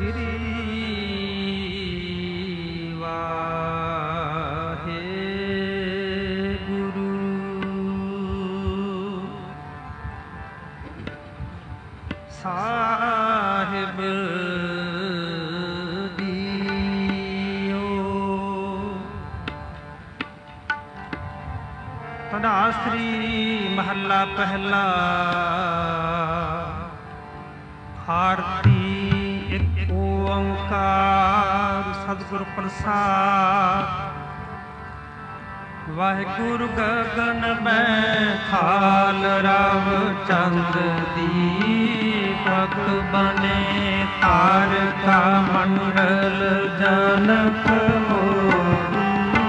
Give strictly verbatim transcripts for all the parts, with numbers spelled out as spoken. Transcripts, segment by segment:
ਸਾਹਿਬ ਦੀਓ ਤਨਾਸਰੀ ਮਹੱਲਾ ਪਹਿਲਾ। ਆਰਤੀ ਇੱਕ ਓੰਕਾਰ ਸਤਿਗੁਰ ਪ੍ਰਸਾਦ। ਵਾਹਿਗੁਰੂ ਗਗਨ ਮੈਂ ਥਾਲ ਰਵ ਚੰਦ ਦੀਪਕ ਬਨੇ ਤਾਰਕਾ ਮੰਡਲ ਜਨਕ ਮੋਰੀ।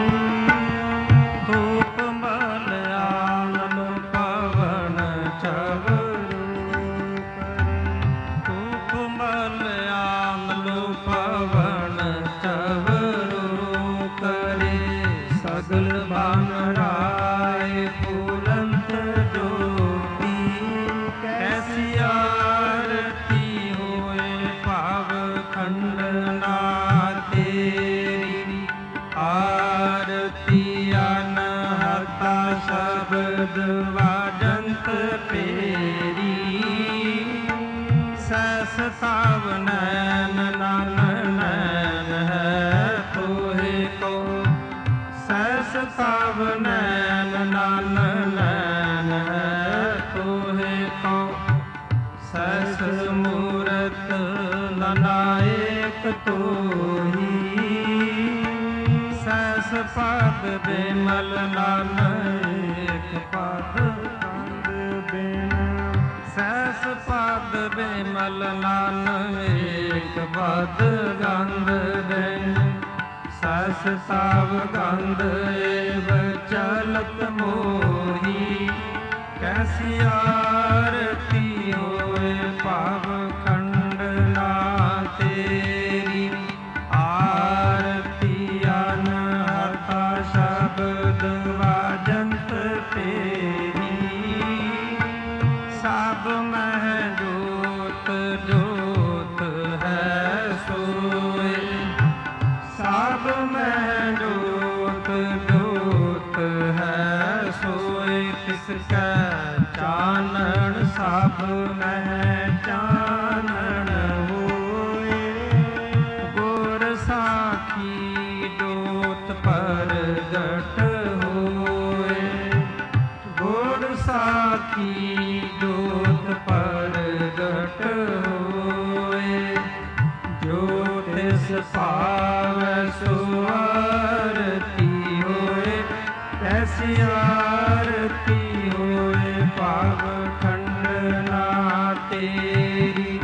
ਧੂਪ ਮਲ ਆਨੰਦ ਪਵਨ ਚਵਰੂ ਕਰੇ। ਧੂਪ ਮਲ ਆਨੰਦ ਪਵਨ ਚਵਰੂ ਕਰੇ। ਸਗਲ ਬਨ ਰਾਏ ਫੁਲੰਤ ਜੋਤੀ। ਕੈਸੀ ਆਰਤੀ ਹੋਏ ਭਾਵ ਖੰਡਨਾ ਤੇਰੀ। ਆਰਤੀ ਅਨਹਤਾ ਸ਼ਬਦ ਵਾਜੰਤ ਪੇਰੀ। ਸੈਸ ਤਾਵ ਨੈਨ ਨਨ ਨੈਨ ਹੈ ਤੋਹਿ ਕੋ। ਸੈਸ ਤਾਵ ਨੈਨ ਨਨ ਨੈਨ ਹੈ ਤੋਹਿ ਕੋ। ਸੈਸ ਮੂਰਤ ਨਨਾਇਕ ਤੋਹੀ। ਸੈਸ ਪਦ ਬਿਮਲ ਨਨ ਏਕ ਪਦ ਕੰਦ ਬਿਨ। ਸੈਸ ਪਦ ਬਿਮਲ ਨਨ ਏਕ ਪਦ ਗੰਧ ਬਿਨ। ਸੈਸ ਤਾਵ ਗੰਧ ਏਵ ਚਲਤ ਮੋਹੀ। ਕੈਸੀ ਆਰਤੀ ਹੋਏ ਭਾਵ ਖੰਡਨਾ ਤੇਰੀ। ਆਰਤੀ ਅਨਹਤਾ ਸ਼ਬਦ ਵਾਜੰਤ ਤੇਰੀ। ਸਭ ਮਹਿ ਜੋਤ ਜੋਤ ਹੈ ਸੋਏ। ਸਭ ਮਹਿ ਜੋਤ ਜੋਤ ਹੈ ਸੋਏ। ਤਿਸ ਕੈ ਚਾਨਣ ਸਭ ਮਹਿ ਚਾਨਣ ਹੋਏ। ਗੁਰ ਸਾਖੀ ਜੋਤ ਪ੍ਰਗਟ ਹੋਏ। ਗੁਰ ਸਾਖੀ ਜੋਤ ਪ੍ਰਗਟ ਹੋਏ। ਜੋ ਤਿਸ ਭਾਵੈ ਸੋ ਆਰਤੀ ਹੋਏ। ਐਸੀ ਆਰਤੀ ਹੋਏ ਭਾਵ ਖੰਡਨਾ ਤੇਰੀ।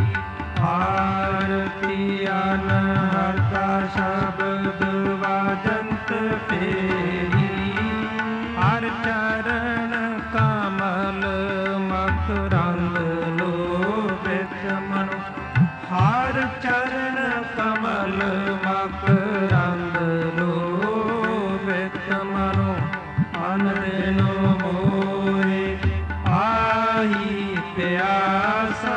ਆਰਤੀ ਅਨਹਤਾ ਸ਼ਬਦ ਵਾਜੰਤ ਪੇਰੀ। ਹਰ ਚਰਨ ਕਮਲ ਮਕਰੰਦ ਲੋਭਿਤ ਮਨੁ। ਹਰ ਚਰਨ ਕਮਲ ਮਕਰੰਦ ਲੋਭਿਤ ਮਨੁ। ਮਨ ਦਿਨੋ ਮੋਹਿ ਆਹੀ ਪਿਆਸਾ।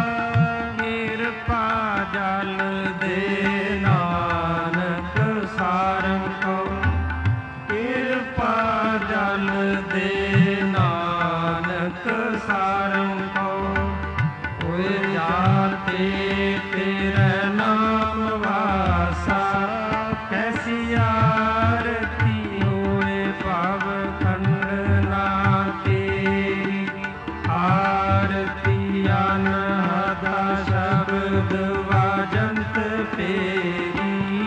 ਕਿਰਪਾ ਜਲ ਦੇ ਨਾਨਕ ਸਾਰੰ ਕਉ। ਕਿਰਪਾ ਜਲ ਦੇ ਨਾਨਕ ਸਾਰੰ ਕਉ। ਹੋਏ ਜਾਤੇ ਤੇਰੇ ਨਾਮ ਵਾਸਾ। ਕੈਸੀ ਆਰਤੀ ਹੋਏ ਭਾਵ ਖੰਡਨਾ ਤੇਰੀ। ਆਰਤੀ ਅਨਹਤਾ ਸ਼ਬਦ ਵਾਜੰਤ ਪੇਰੀ।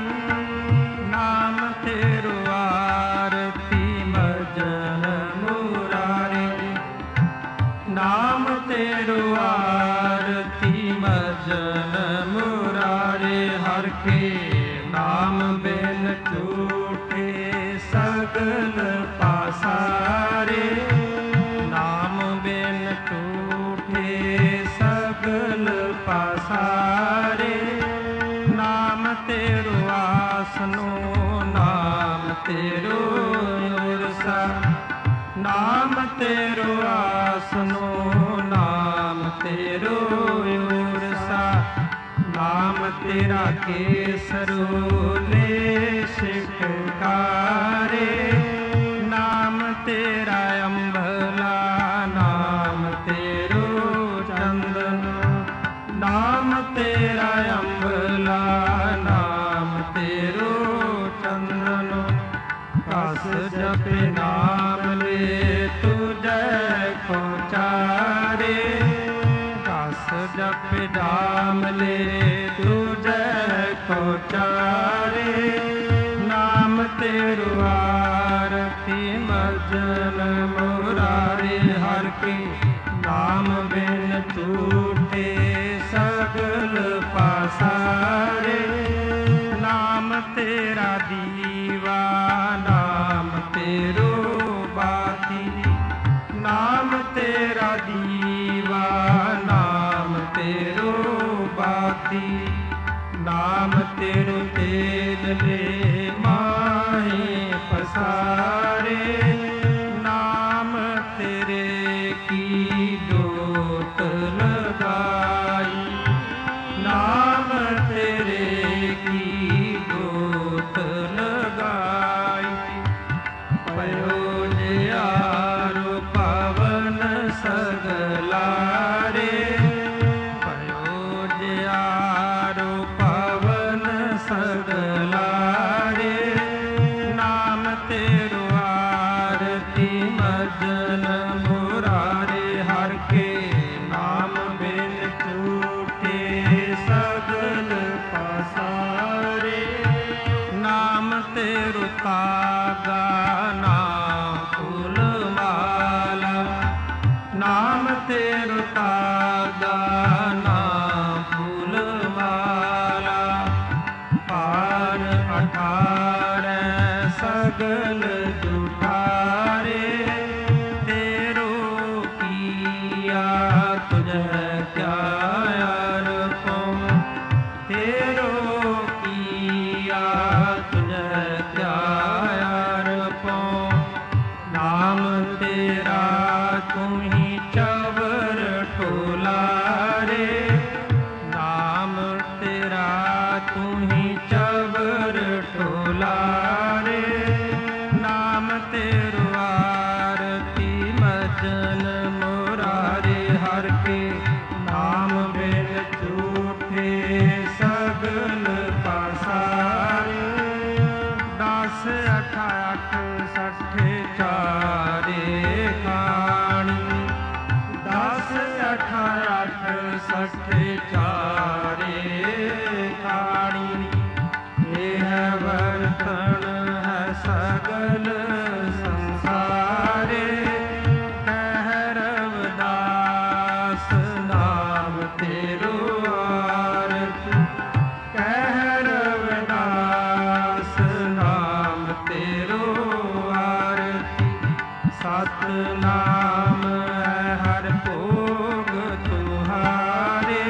ਨਾਮ ਤੇਰੋ ਆਰਤੀ ਭਜਨ ਮੁਰਾਰੀ। ਨਾਮ ਤੇਰੋ ਆਰਤੀ ਭਜਨ ਮੁਰਾਰੇ। ਹਰਿ ਕੇ ਨਾਮ ਬਿਨ ਝੂਠੇ ਸਗਲ ਪਾਸਾਰੇ। ਨਾਮ ਬਿਨ ਝੂਠੇ ਸਗਲ ਪਾਸਾਰੇ। ਨਾਮ ਤੇਰੋ ਆਸਨੋ ਨਾਮ ਤੇਰੋ ਉਰਸਾ। ਨਾਮ ਤੇਰੋ ਆਸਨੋ ਨਾਮ ਤੇਰੋ ਉਰਸਾ। ਨਾਮ केसरो शिखकारे। नाम तेरा अम्बला नाम तेरो चंदन। नाम तेरा अम्बला नाम तेरो चंदन। कस जपे नाम ले तुझे को चारे। कस जपे नाम ले तुझे को चारे। नाम तेरो आरती मजन मुरारे। हर के नाम बिन झूठे सगल पासारे। नाम तेरा दीवा नाम तेरो बाती। नाम तेरा दीवा नाम तेरो बाती। नाम तेरो तेल ले माहे पसारे। नाम तेरे की जोत लगाई। नाम तेरे की जोत लगाई। पयो जियारो पवन सगलारे। पयो जियारो पवन सगलारे। नाम तेरो आरती मजन मुरारे। हर के नाम बिन झूठे सगल पसारे। नाम तेरो तागा नाम फूलमाला। नाम तेरो तागा नाम फूलमाला। पार अठारह सगल जुठारे। तेरो किया तुझे क्या अर्पण। तेरो किया तुझे क्या अर्पण। नाम तेरा तुम्ही चवर टोलारे। नाम तेरा तुम्ही चवर टोलारे। नाम तेरो आरती मजन मुरारे। हर के नाम बिन झूठे सगल पासारे। दस अठ अठ सठे चारे खाणी। दस अठ अठ सठे चारे खाणी। यह बर्तन है सगल संसारे। कह रविदास नाम तेरो आरती। कह रविदास नाम तेरो आरती। सतनाम है हर भोग तुम्हारे।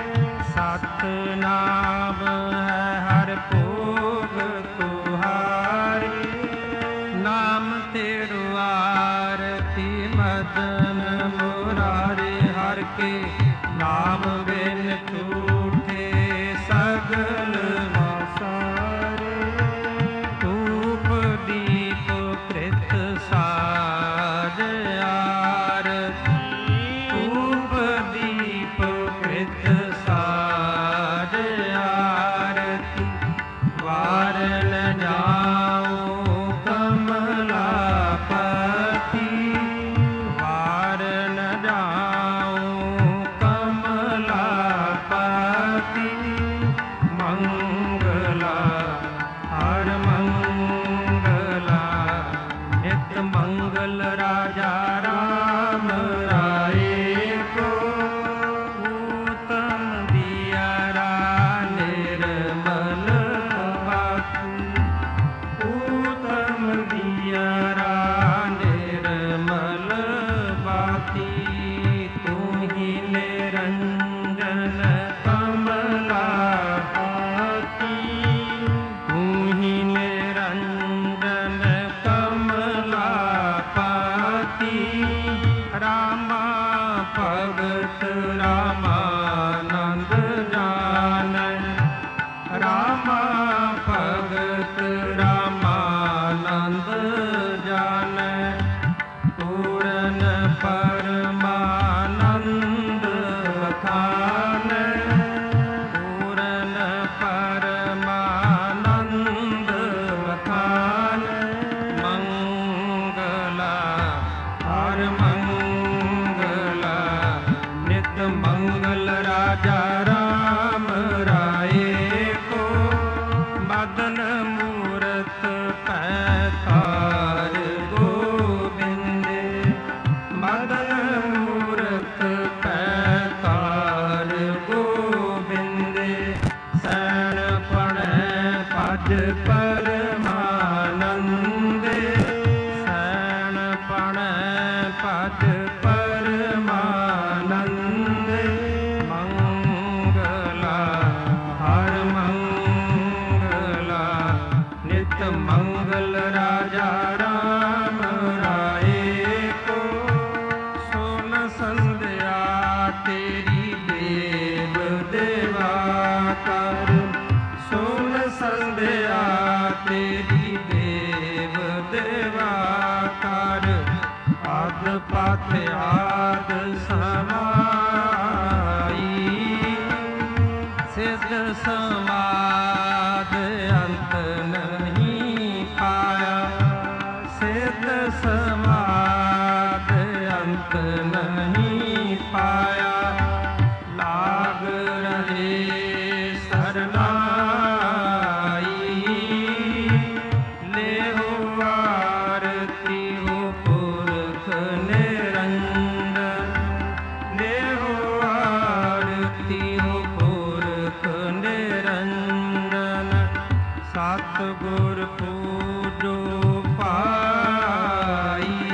सतनाम है हर भोग तुम्हारे। नाम तेरो आरती मदन मुरारे। हर के नाम बिन झूठे सगल वासारे। धूप दीप कृत साज आरती। धूप दीप कृत साज आरती। वार न जाऊं कमलापति। वार न जाऊं कमलापति। मंगला हर मंगला नित मंगल राजा राम राय को। उत्तम दियारा निर्मल बापू। उत्तम दियारा निर्मल बाती। तू ही निरंजन कमलापति। तू ही निरंजन कमलापति। राम भज परमानंद मंगला हर मंगला नित मंगल राजा राम राय को सोन संध्या तेरी देव देवा कर सोन संध्या तेरी देव देवा कर आद पाथ आद समाई सिद्ध समाद अंत नहीं पाया सिद्ध समाद अंत नहीं पाया लाग रहे सरनाई ले हो आरती हो पुरख निरंजन ले हो आरती हो पुरख निरंजन सतगुर पूजो पाई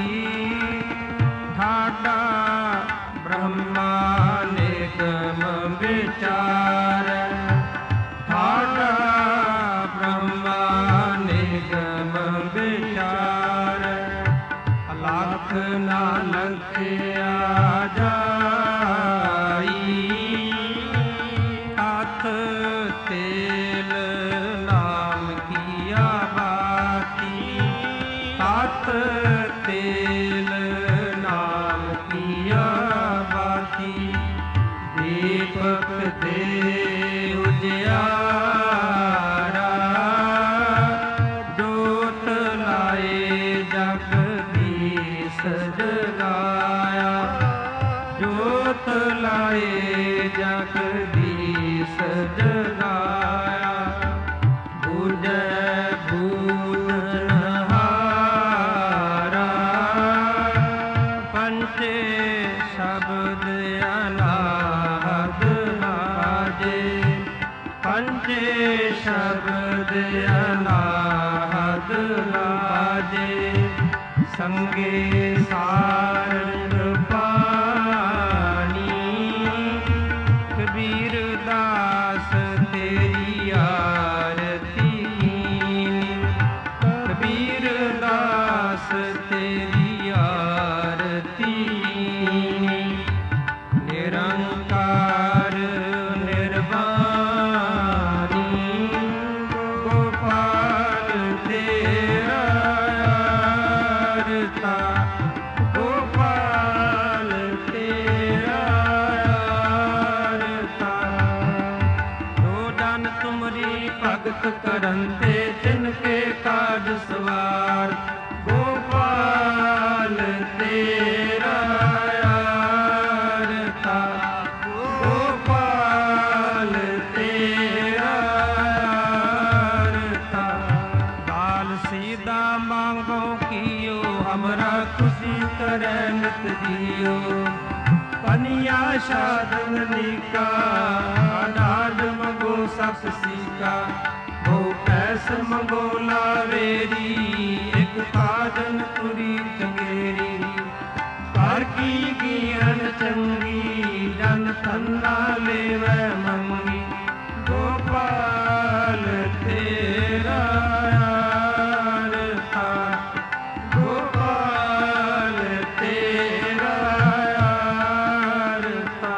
ठाडा ब्रह्मा निगम विचार ठाडा ब्रह्मा निगम विचार लाख नानक आ जाई हाथ तेल नाम किया बाती हाथ तेल नाम किया बाती दीपक दे उजियारा जोत लाए जगदीश जगाया जोत लाए जगदीश जगाया बुझे भूतनहारा पंचे शब्द अनाहद लाजे पंचे शब्द अनाहद लाजे संगे सारंग पानी कबीर दास तेरी आरती कीनी कबीर दास तेरी आरती कीनी निरंकार निर्वाणी गोपाल तेरा आरता गोपाल तेरा आरता दो जन तुमरी भगत करंते जिनके काज सवार गोपाल तेरा आरता गोपाल तेरा आरता दाल सीधा मांगो कियो हमरा खुशी करे नित जियो पनिया साधन का अनाज मंगो सस सीका वो पैस मंगो लावेरी एक काजन तुरी चंगेरी कर की गियन चंगी जन तन्ना लेवे मंगी गोपाल तेरा आरता गोपाल तेरा आरता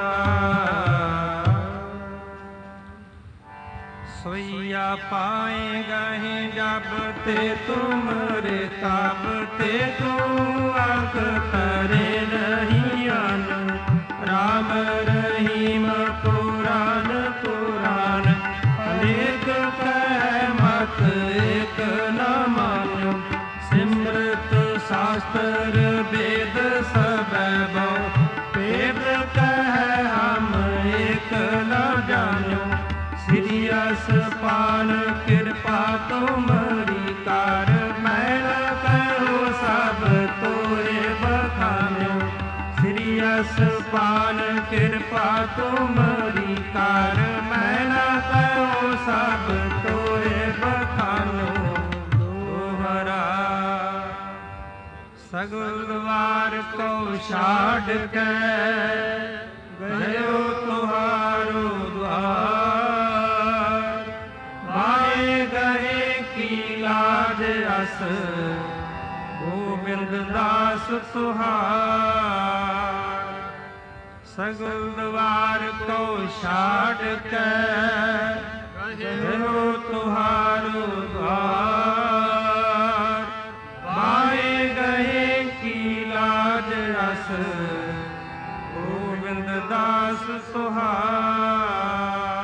सोइया पाएगा ही जब ते तुमरे तब ते तू आंख करे नहीं आन राम रहीम पुराण पुराण अनेक कह मत एक न मानो सिमरत शास्त्र वेद सब वेद कह हम एक न जानो श्री असपान कृपा तुमरी कार मैं कहो सब तोरे बखानो श्री असपान कृपा तुमरी कार मैं कहो सब तोरे बखानो दोहरा ਸਗਲ ਦਵਾਰ ਕੋ ਛਾੜ ਕੇ ਗਇਓ ਤੁਹਾਰੋ ਦੁਆਰ। ਪਾਏ ਗਏ ਕੀ ਲਾਜ ਅਸ ਗੋਬਿੰਦ ਦਾਸ ਤੁਹਾਰ। ਸਗਲ ਦਵਾਰ ਕੋ ਛਾੜ ਕੇ ਗਇਓ ਤੁਹਾਰੋ ਦੁਆਰ। ਪਾਏ ਗਏ ਕੀ ਲਾਜ ਅਸ ਗੋਬਿੰਦ ਦਾਸ ਤੁਹਾਰ।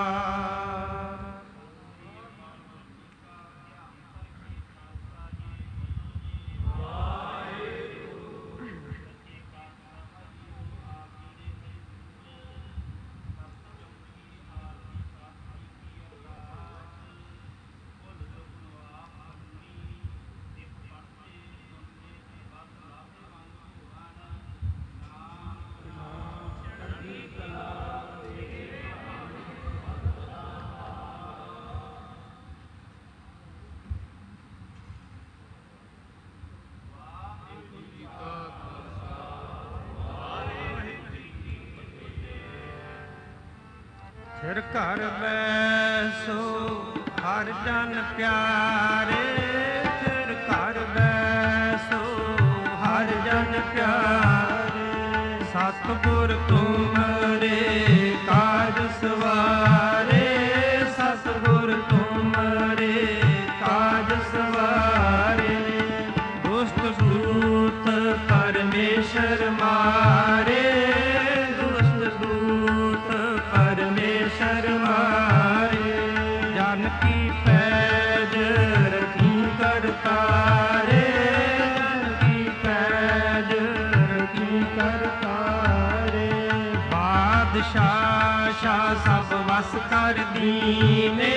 ਫਿਰ ਘਰ ਬੈਸੋ ਹਰ ਜਨ ਪਿਆਰੇ। ਫਿਰ ਘਰ ਬੈਸੋ ਹਰ ਜਨ ਪਿਆਰੇ। ਸਤਿਗੁਰ ਤੁਮਰੇ ਕਾਜ ਸਵਾਰੇ। ਸਤਿਗੁਰ ਤੁਮਰੇ ਕਾਜ ਸਵਾਰੇ। ਦੁਸ਼ਟ ਦੂਤ ਪਰਮੇਸ਼ਰ ਮਾਰੇ। ਪਰਮੇਸ਼ਰ ਮਾਰੇ। ਜਨ ਕੀ ਪੈਜ ਰਖੀ ਕਰਤਾਰੇ। ਜਨ ਕੀ ਪੈਜ ਰਖੀ ਕਰਤਾਰੇ। ਬਾਦਸ਼ਾਹ ਸ਼ਾਹ ਸਭ ਵਸ ਕਰ ਦੀਨੇ।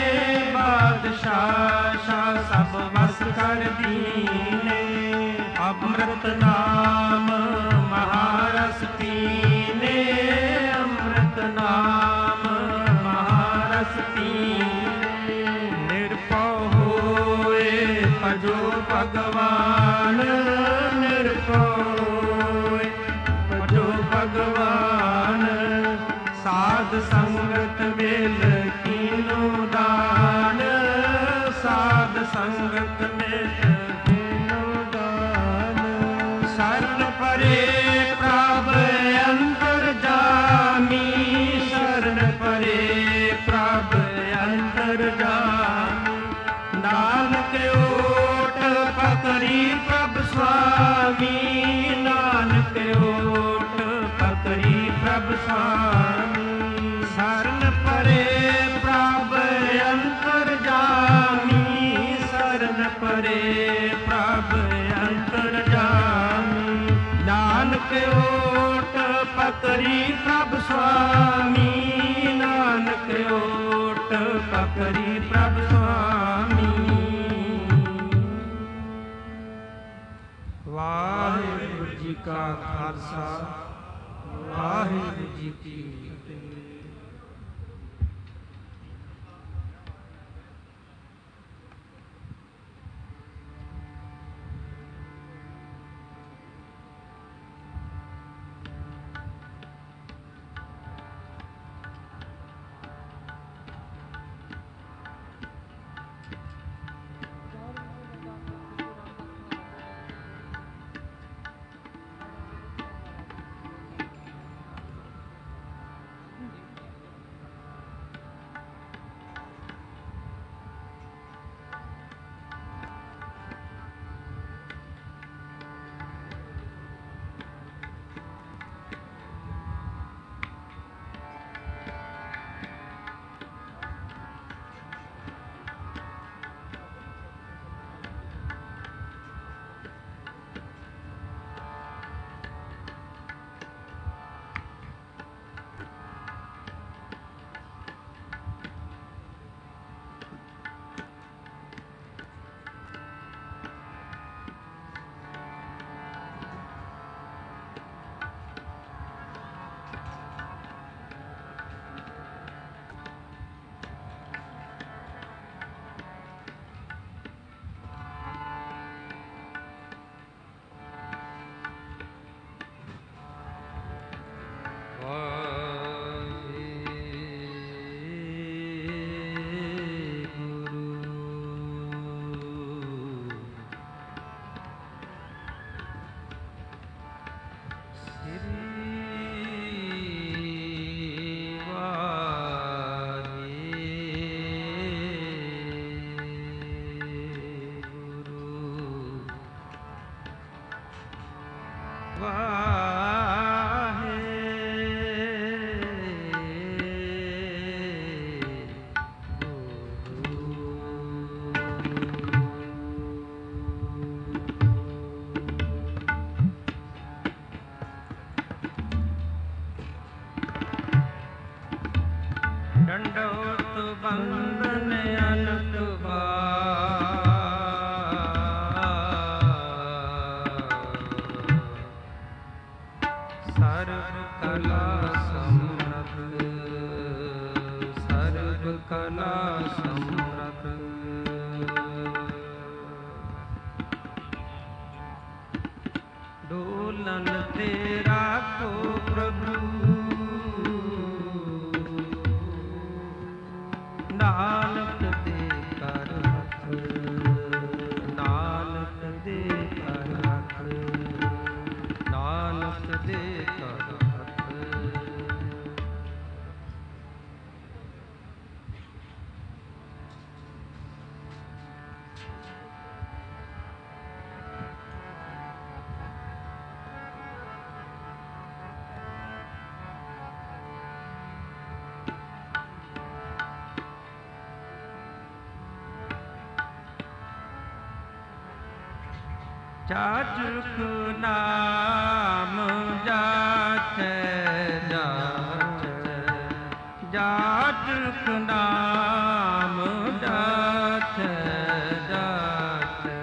ਬਾਦਸ਼ਾਹ ਸ਼ਾਹ ਸਭ ਵਸ ਕਰ ਦੀਨੇ। ਅੰਮ੍ਰਿਤ ਨਾਮ ਮਹਾਰਸ ਪੀਨੇ। ਅੰਮ੍ਰਿਤ ਨਾਮ ਮਹਾਰਸ ਪੀਨੇ। ਨਿਰਭਉ ਹੋਏ ਭਜੋ ਭਗਵਾਨ। ਨਿਰਭਉ ਹੋਏ ਭਜੋ ਭਗਵਾਨ। ਸਾਧ ਸੰਗਤ ਵੇਲ ਕੀਨੋ ਦਾਨ। ਸਾਧ ਸੰਗਤ ਵੇਲ ਕੀਨੋ ਦਾਨ। ਸਰਨ ਪਰੇ ਪ੍ਰਭ ਅੰਤਰ ਜਾਮੀ। ਸਰਨ ਪਰੇ ਪ੍ਰਭ ਅੰਤਰ ਜਾਮੀ। ਨਾਨਕ ਓਟ ਪਕਰੀ ਪ੍ਰਭ ਸੁਆਮੀ। ਨਾਨਕ ਓਟ ਪਕਰੀ ਪ੍ਰਭ ਸੁਆਮੀ। ਸਰਨ ਪਰੇ ਪ੍ਰਭ ਅੰਤਰ ਜਾਮੀ। ਸਰਨ ਪਰੇ ਪ੍ਰਭ ਅੰਤਰ ਜਾਮੀ। ਨਾਨਕ ਓਟ ਪਕਰੀ ਪ੍ਰਭ ਸੁਆਮੀ। ਨਾਨਕ ਓਟ ਪਕਰੀ ਪ੍ਰਭ ਸੁਆਮੀ। ਵਾਹਿਗੁਰੂ ਜੀ ਕਾ ਖਾਲਸਾ ਵਾਹਿਗੁਰੂ ਜੀ ਕੀ ਫਤਿਹ। ਡੰਡੋਤ ਬੰਦਨ ਅਨੰਤ ਸਰਬ ਕਲਾ ਸਮਰਥ ਸਰਬ ਕਲਾ ਸਮਰਥ ਡੋਲਨ ਤੇਰਾ ਕੋ ਪ੍ਰਭੂ ਨਾਨਕ ਦੇ ਕਰ ਹੱਥ ਨਾਨਕ ਦੇ ਕਰ ਹੱਥ ਨਾਨਕ ਦੇ ਕਰ ਹੱਥ ਚਾਚਕ ਨਾਮ ਜਾਚੈ ਜਾਚੈ ਜਾਚਕ ਨਾਮ ਜਾਚੈ ਜਾਚੈ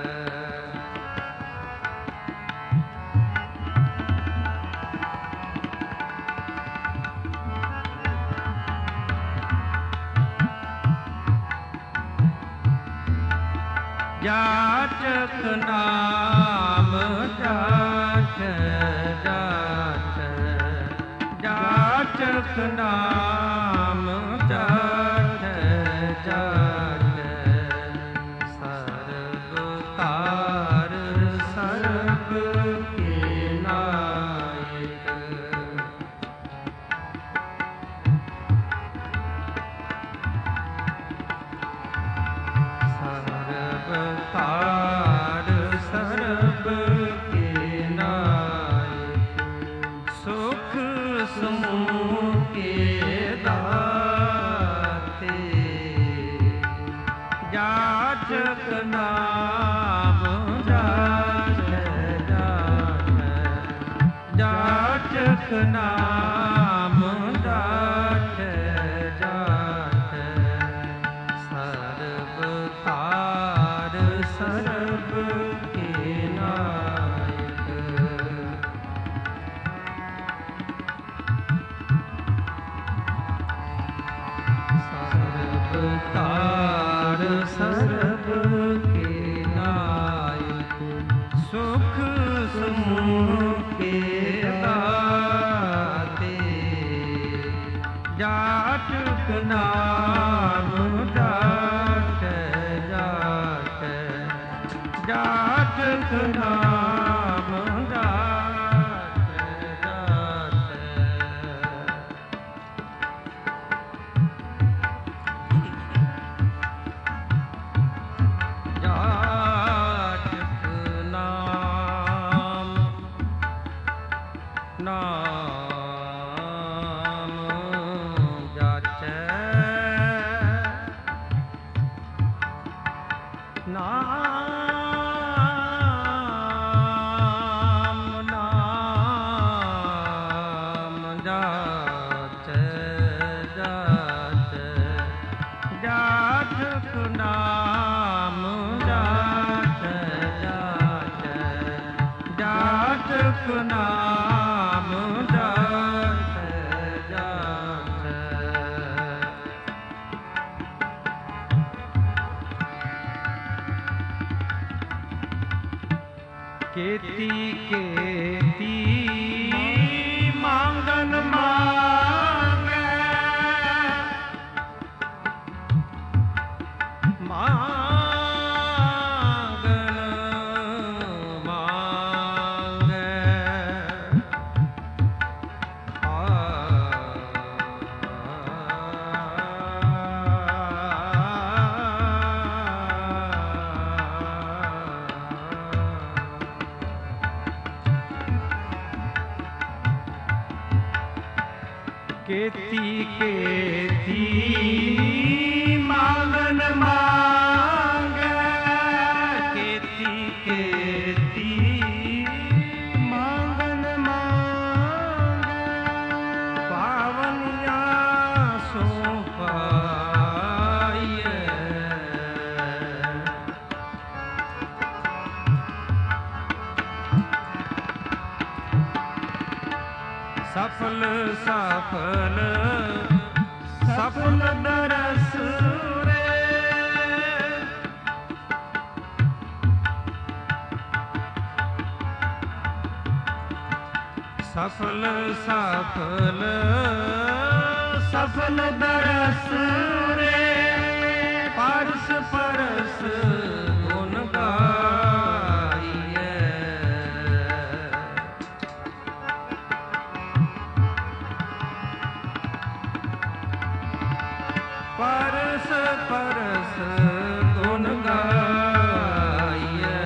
ਜਾਚਕ ਨਾਮ ਜਾਚੈ ਜਾਚੈ ਜਾਚਕ ਨਾਮ ਜਾਚੈ ਜਾਚੈ ਸਰਬ ਕਾਰ ਸਰਬ ਕੇ ਨਾਇਕ ਕਾਰ ਸਰਬ ਕੇ ਨਾਇਕ ਸੁਖ ਸਮੂਹ ਕੇ ਦਾਤੇ ਜਾਚਕ ਨਾਮ ਜਾਚੈ ਜਾਚੈ ਜਾਚਕ ਨਾਮ ਜਾਚੈ ਜਾਚੈ ਸਰਬ ਕਾਰ ਸਰਬ ਕੇ ਨਾਇਕ ਸਰਬ ਕਾਰ ਸਰਬ ਕੇ ਨਾਇਕ ਸੁਖ ਸਮੂਹ ਕੇ ਦਾਤੇ ਜਾਚਕ ਨਾਮ ਜਾਚੈ ਜਾਚੈ ਜਾਚਕ ਨਾਮ ਜਾਚੈ ਜਾਚੈ ਜਾਚਕ ਨਾਮ ਨਾਮ ਜਾਚੈ ਨਾਮ ਨਾਮ ਜਾਚੈ ਜਾਚੈ ਜਾਚਕ ਨਾਮ ਜਾਚੈ ਜਾਚੈ ਜਾਚਕ ਨਾਮ ਜਾਚੈ ਜਾਚੈ ਕੀਤੀ ਕੀਤੀ ਮੰਗਨ ਮਾਂਗੈ ਮੰਗਨ ਮਾਂਗੈ ਆ केती केती मांगन मांगे, केती केती मांगन मांगे, पावनिया सो पाइए। सफल सफल सफल दरस रे, सफल सफल सफल दरस रे, परस परस गुण गाइए। परस परस गुण गाइए,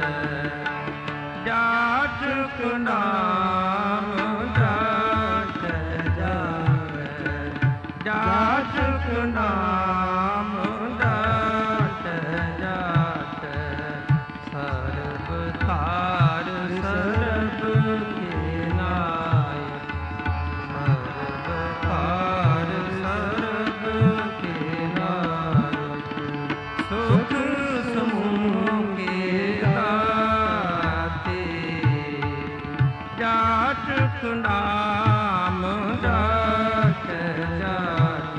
जाचक नाम जाच जावे, जाचक नाम जाच जाच, सर्ब तार सर्ब के नाय, सर्ब तार सर्ब के नायक, सुख समूह के दाते, जाचक नाम जाच जाच,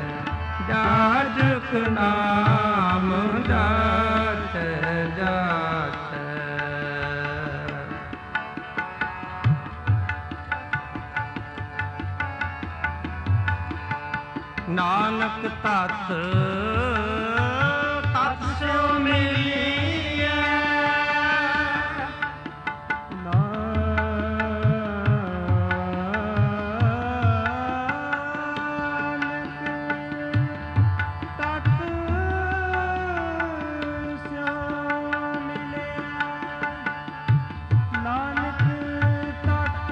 जाचक नाम जाच जाच। नानक तत् तत् स्यो मिलिए, नानक तत् स्यो मिलिए, नानक तत्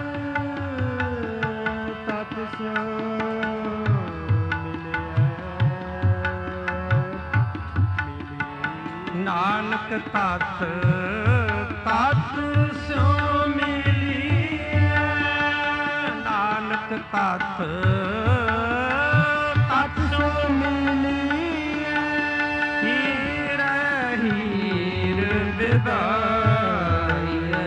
तत् स्यो नानक तत् तत् स्यो मिलिए, नानक तत् तत् स्यो मिलिए, हीर हीर बिदाइए।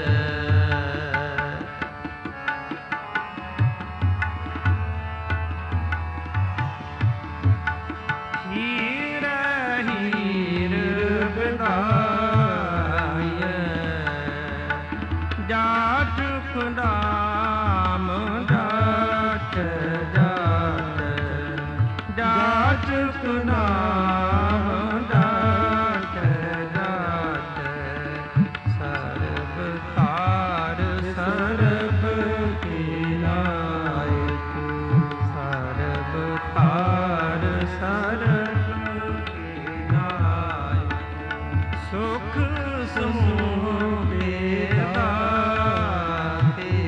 हीर हीर बिदाइए, जाचक नाम जाच जाच, जाचक नाम जाच जाच, सर्ब तार सर्ब के नायक, सर्ब तार सर्ब के नायक, सुख समूह के दाते,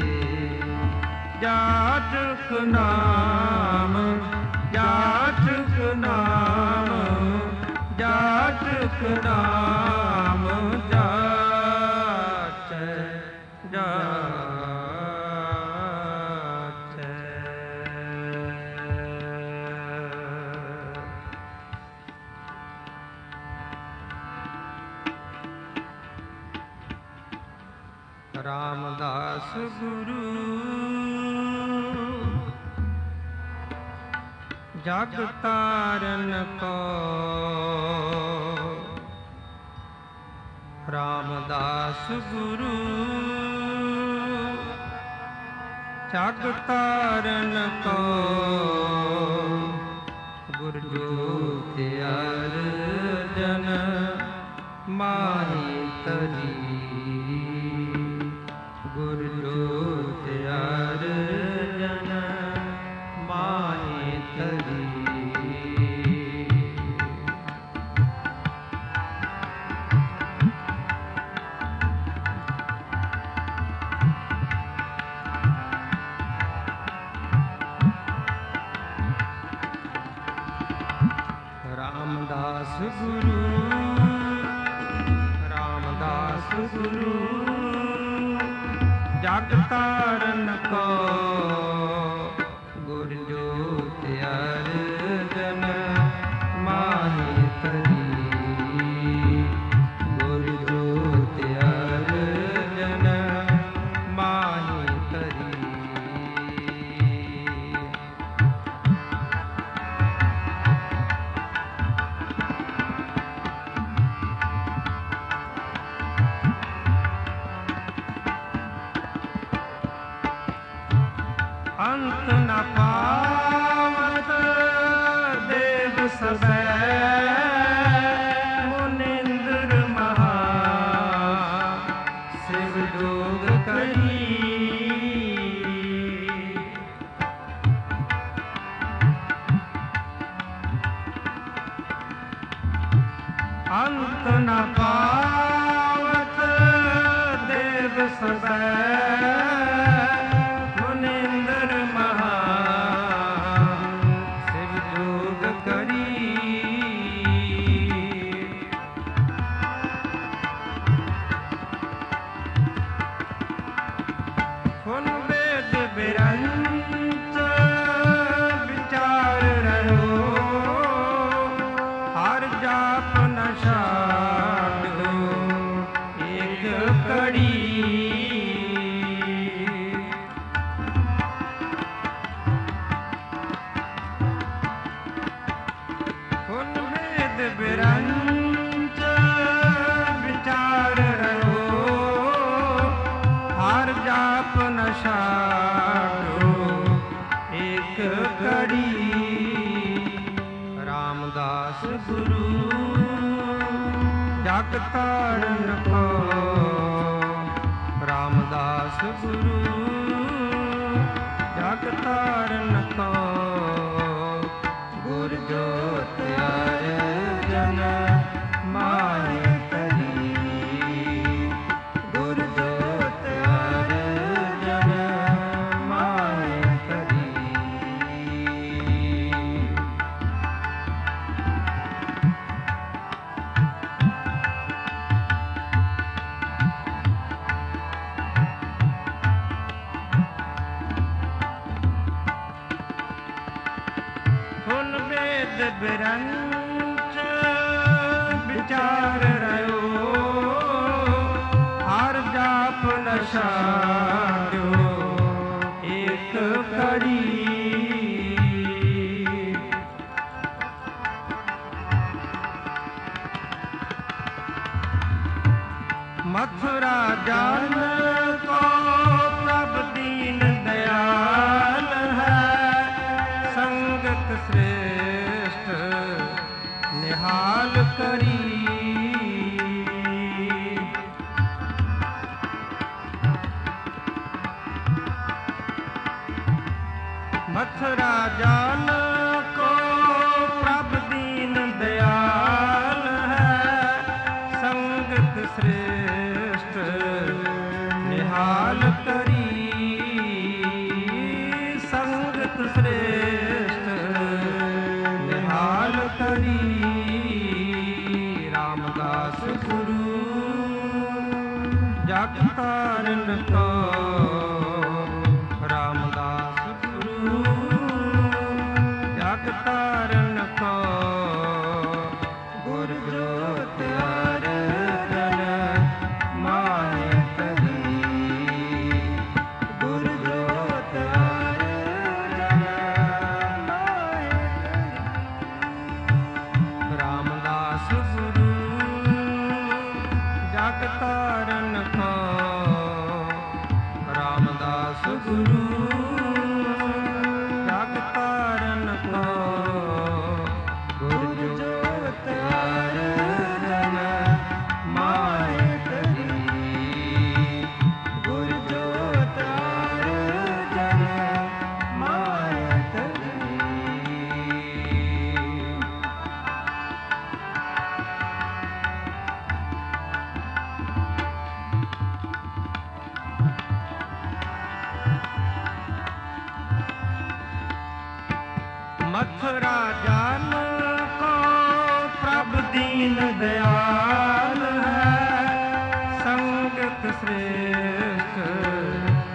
जाचक नाम जाचक नाम जाचक नाम जाच जाच। रामदास गुरु जग तारन को, रामदास गुरु जग तारन को, गुर ज्योत अर्जन माही तरी, गुर ज्योत अर्जन माही तरी। ਜਗ ਤਾਰਨ ਕੋ ਗੁਰ ਜੋਤ ਅਰਜਨ ਮਾਹੀ ਤਰੀ ਗੁਰ ਜੋਤ ਅਰਜਨ ਮਾਹੀ ਤਰੀ ਅੰਤ ਨ ਪਾਵਤ ਦੇਵ ਸਭੈ ਮੁਨਿੰਦਰ ਮਹਾ ਸਿਵ ਜੋਗ ਕਰੀ ਅੰਤ ਨ ਪਾਵਤ ਦੇਵ ਸਭੈ ਬਿਰੰਚ ਵਿਚਾਰ ਰਹੋ ਹਰ ਜਾਪ ਨ ਛਾਡੋ ਇਕ ਘੜੀ ਰਾਮਦਾਸ ਗੁਰੂ ਜਗ ਤਾਰਨ ਕੋ ਰਾਮਦਾਸ ਗੁਰੂ ਜਗ ਤਾਰਨ ਕੋ ਗੁਰ ਜੋਤ ਅਰਜਨ ਮਾਹੀ ਤਰੀ ਗੁਰ ਜੋਤ ਅਰਜਨ ਮਾਹੀ ਤਰੀ ਹੁਣ ਵੇਦ ਬਿਰੰਚ ਵਿਚਾਰ ਰਹਿਓ ਹਰ ਜਾਪ ਨ ਛਾਡਿਓ ਇਕ ਘੜੀ ਮਥੁਰਾ ਜਾਨ ਕੋ ਪ੍ਰਭ ਦੀਨ ਦਇਆਲ ਹੈ ਸੰਗਤ ਸ੍ਰੇਸ਼ਟ ਨਿਹਾਲ ਕਰੀ ਮਥੁਰਾ ਜਾਨ ਕੋ ਪ੍ਰਭ ਦੀਨ ਦਇਆਲ ਹੈ ਸੰਗਤ ਸ੍ਰੇਸ਼ਟ ਨਿਹਾਲ ਕਰੀ ਸੰਗਤ ਸ੍ਰੇਸ਼ਟ ਨਿਹਾਲ ਕਰੀ ਰਾਮਦਾਸ ਗੁਰੂ ਜਗ ਤਾਰਨ ਕੋ ਰਾਮਦਾਸ ਗੁਰੂ ਜਗ ਤਾਰਨ ਕੋ ਗੁਰ ਜੋਤ ਅਰਜਨ ਮਾਹੀ ਤਰੀ ਗੁਰ ਜੋਤ ਅਰਜਨ ਮਾਹੀ ਤਰੀ ਰਾਮਦਾਸ ਗੁਰੂ ਜਗ ਤਾਰਨ ਕੋ ਰਾਮਦਾਸ ਗੁਰੂ ਜਗ ਤਾਰਨ ਕੋ ਗੁਰ ਜੋਤ ਅਰਜਨ ਮਾਹੀ ਤਰੀ ਗੁਰ ਜੋਤ ਅਰਜਨ ਮਾਹੀ ਤਰੀ ਮਥੁਰਾ ਜਾਨ ਕੋ ਪ੍ਰਭ ਦੀਨ ਦਇਆਲ ਹੈ ਸੰਗਤ ਸ੍ਰੇਸ਼ਟ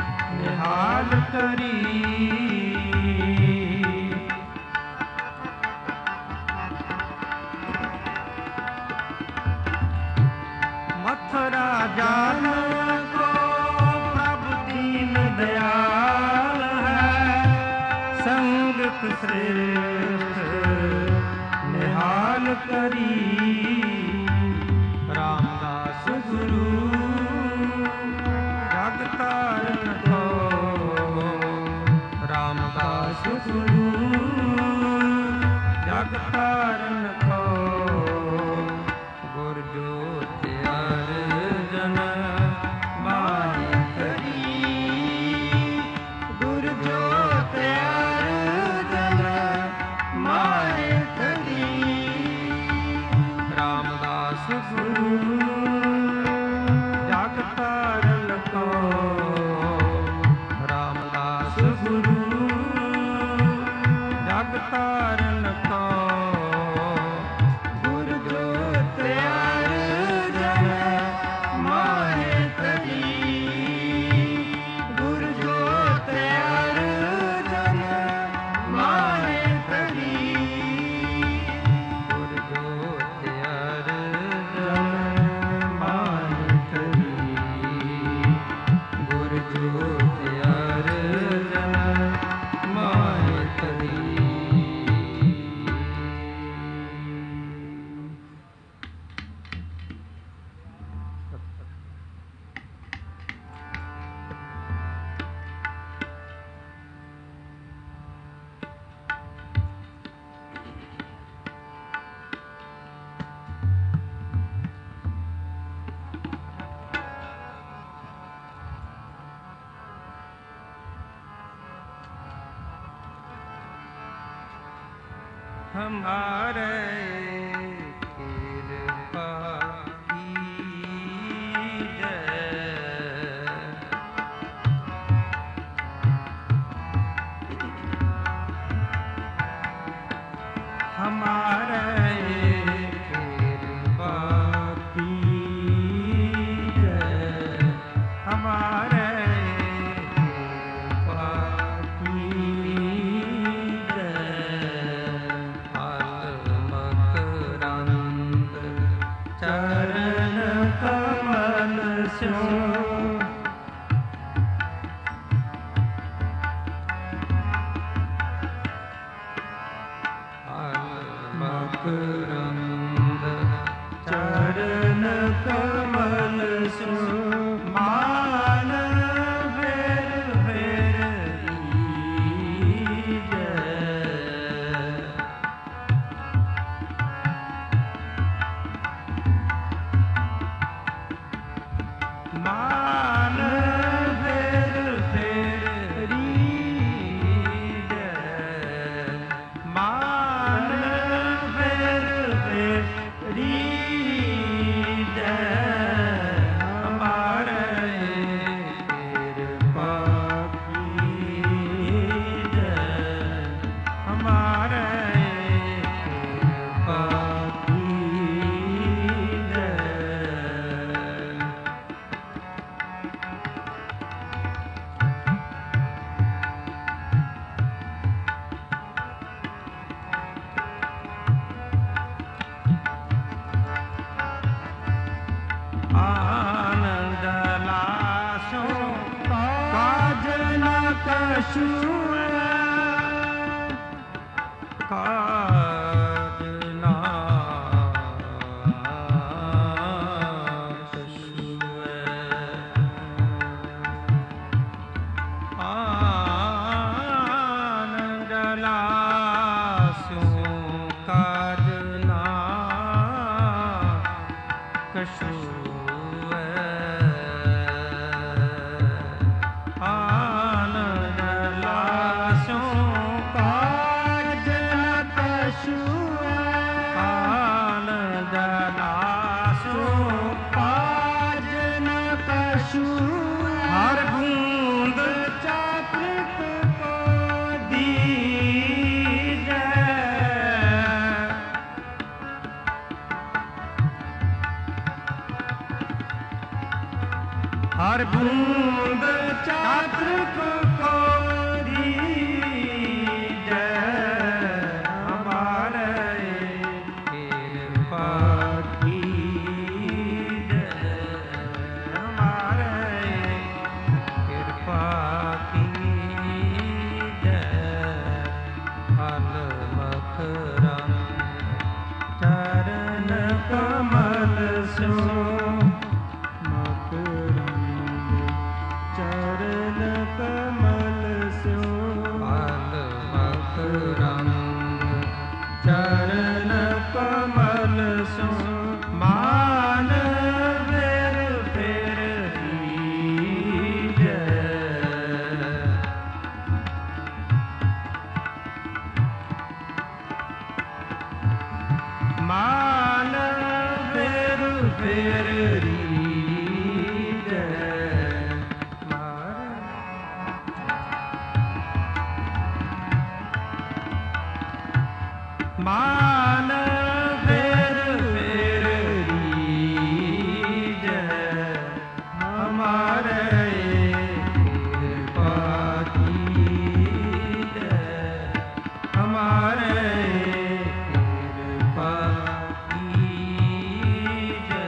हमारे कृपा हमारे कृपा कीजिए, हमारे कृपा कीजिए। अलमकरंद चरण कमल स्यो मकरंद चरण कमल सो मान फेर फेर दीजै। मान फेर फेर दीजै, मान हमारे कृपा कीजिए, हमारे कृपा कीजिए। आनंद लासो काज न कछु, काज न कछु। आनंद लासो काज न कछु, आनंद लासो काज न कछु, आनंद लासो काज न कछु। हर बूंद चातृक को दीजै, हर बूंद चातृक को दीजै। हमारे कृपा कीजै, हमारे कृपा कीजै। अलमकरंद चरण कमल सो चरण कमल स्यो। अलमकरंद चरण कमल स्यो मान फेर फेर दीजै। मान फेर फेर दीजै। मान फेर फेर दीजै। हमारे कृपा कीजै, हमारे कृपा कीजै।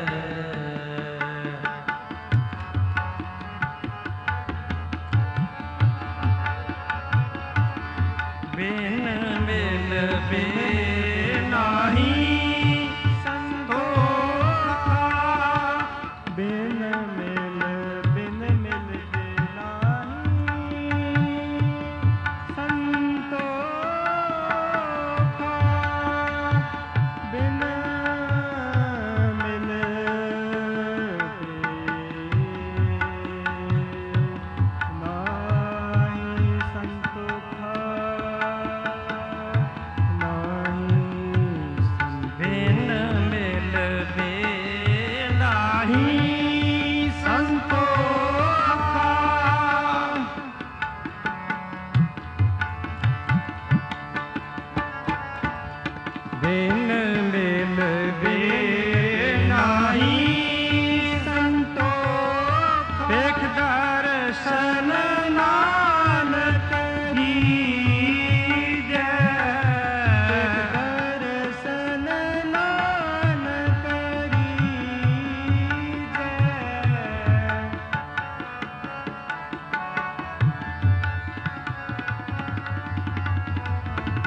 बिन मिल बेनाही संतोखा, बिन मिल बिन मिल बेनाही संतोखा। बिन मिल बेनाही संतोखा, नाहि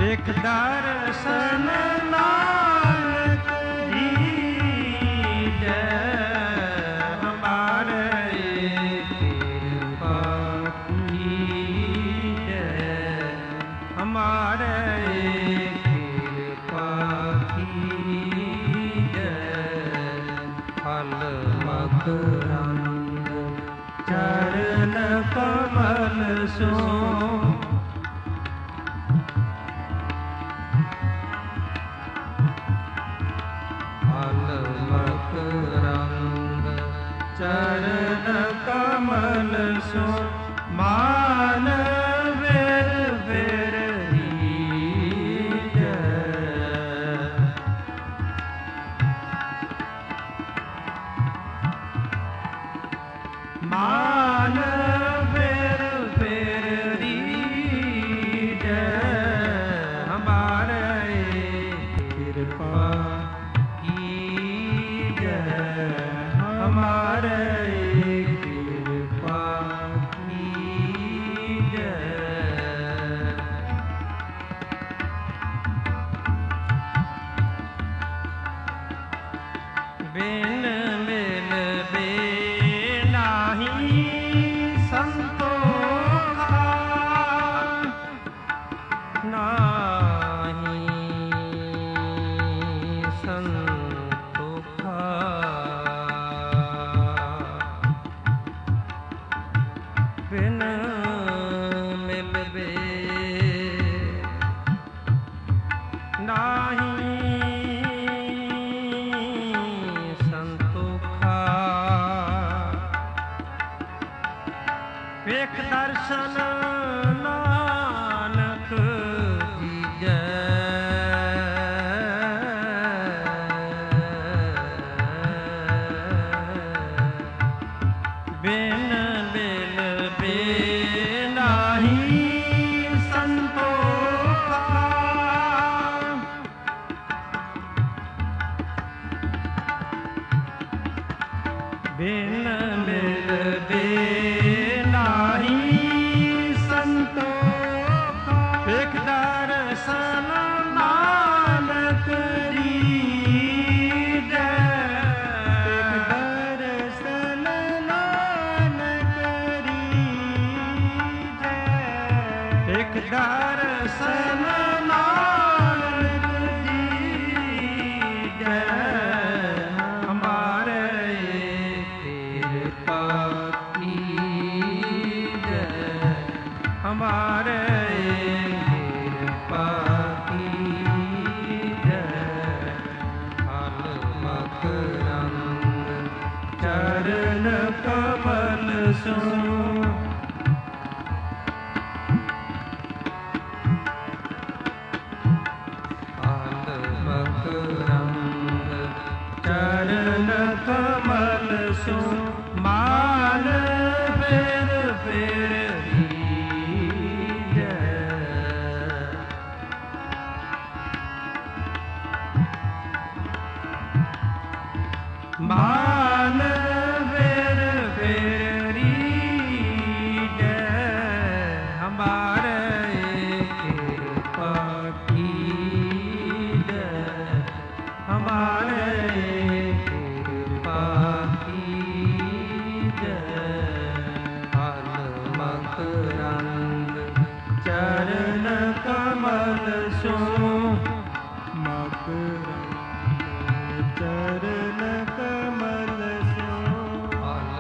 ਵੇਖ ਦਰਸ਼ਨ ਨਾਨਕ ਜੀ ਜੈ ਹਮਾਰੇ ਕਿਰਪਾ ਕੀਜੈ ਹਮਾਰੇ ਕਿਰਪਾ ਕੀਜੈ ਫਲ ਮਕਰੰਦ ਚਰਨ ਕਮਲ ਸੋ ਚਰਨ ਕਮਲ ਸੋ ਮਾਨ ਵੇਰ ਵੇਰ ਹੀਜੈ ਮਾਨ ਵੇਰ ਵੇਰ ਹੀਜੈ ਹਮਾਰੇ ਕਿਰਪਾ ਕੀਜੈ ਹਮਾਰੇ ਕਿਰਪਾ ਕੀਜੈ ਬਿਨ ਮਿਲਵੇ ਨਾਹੀ ਸੰਤੋਖਾ ਨਾਹੀ ਸੰਤੋਖਾ ਬਿਨ ਮਿਲਵੇ ਨਾਹੀ ਸੰਤੋਖਾ ਵੇਖ ਦਰਸ਼ਨ ਨਾਨਕ ਜੀਜੈ ਬਿਨ ਮਿਲਵੇ ਨਾਹੀ ਸੰਤੋਖਾ ਬਿਨ ਮਿਲਵੇ ਨਾਹੀ ਸੰਤੋਖਾ ਵੇਖ ਦਰਸ਼ਨ ਨਾਨਕ ਜੀਜੈ ਵੇਖ ਦਰਸ਼ਨ ਨਾਨਕ ਜੀਜੈ ਵੇਖ ਦਰਸ਼ਨ ਨਾਨਕ ਜੀਜੈ ਹਮਾਰੇ ਕਿਰਪਾ ਕੀਜੈ ਹਮਾਰੇ ਕਿਰਪਾ ਕੀਜੈ ਫਲ ਮਕਰੰਦ ਚਰਨ ਕਮਲ ਸੋ ਚਰਨ ਕਮਲ ਸੋ ਮਾਨ ਫੇਰ ਫੇਰ ਹੀਜੈ ਮਾਨ ਫੇਰ ਫੇਰ ਹੀਜੈ ਹਮਾਰੇ ਕਿਰਪਾ ਕੀਜੈ ਹਮਾਰੇ ਕਿਰਪਾ ਕੀਜੈ ਫਲ ਮਕਰੰਦ ਚਰਨ ਕਮਲ ਸੋ ਮਕਰੰਦ ਚਰਨ ਕਮਲ ਸੋ ਫਲ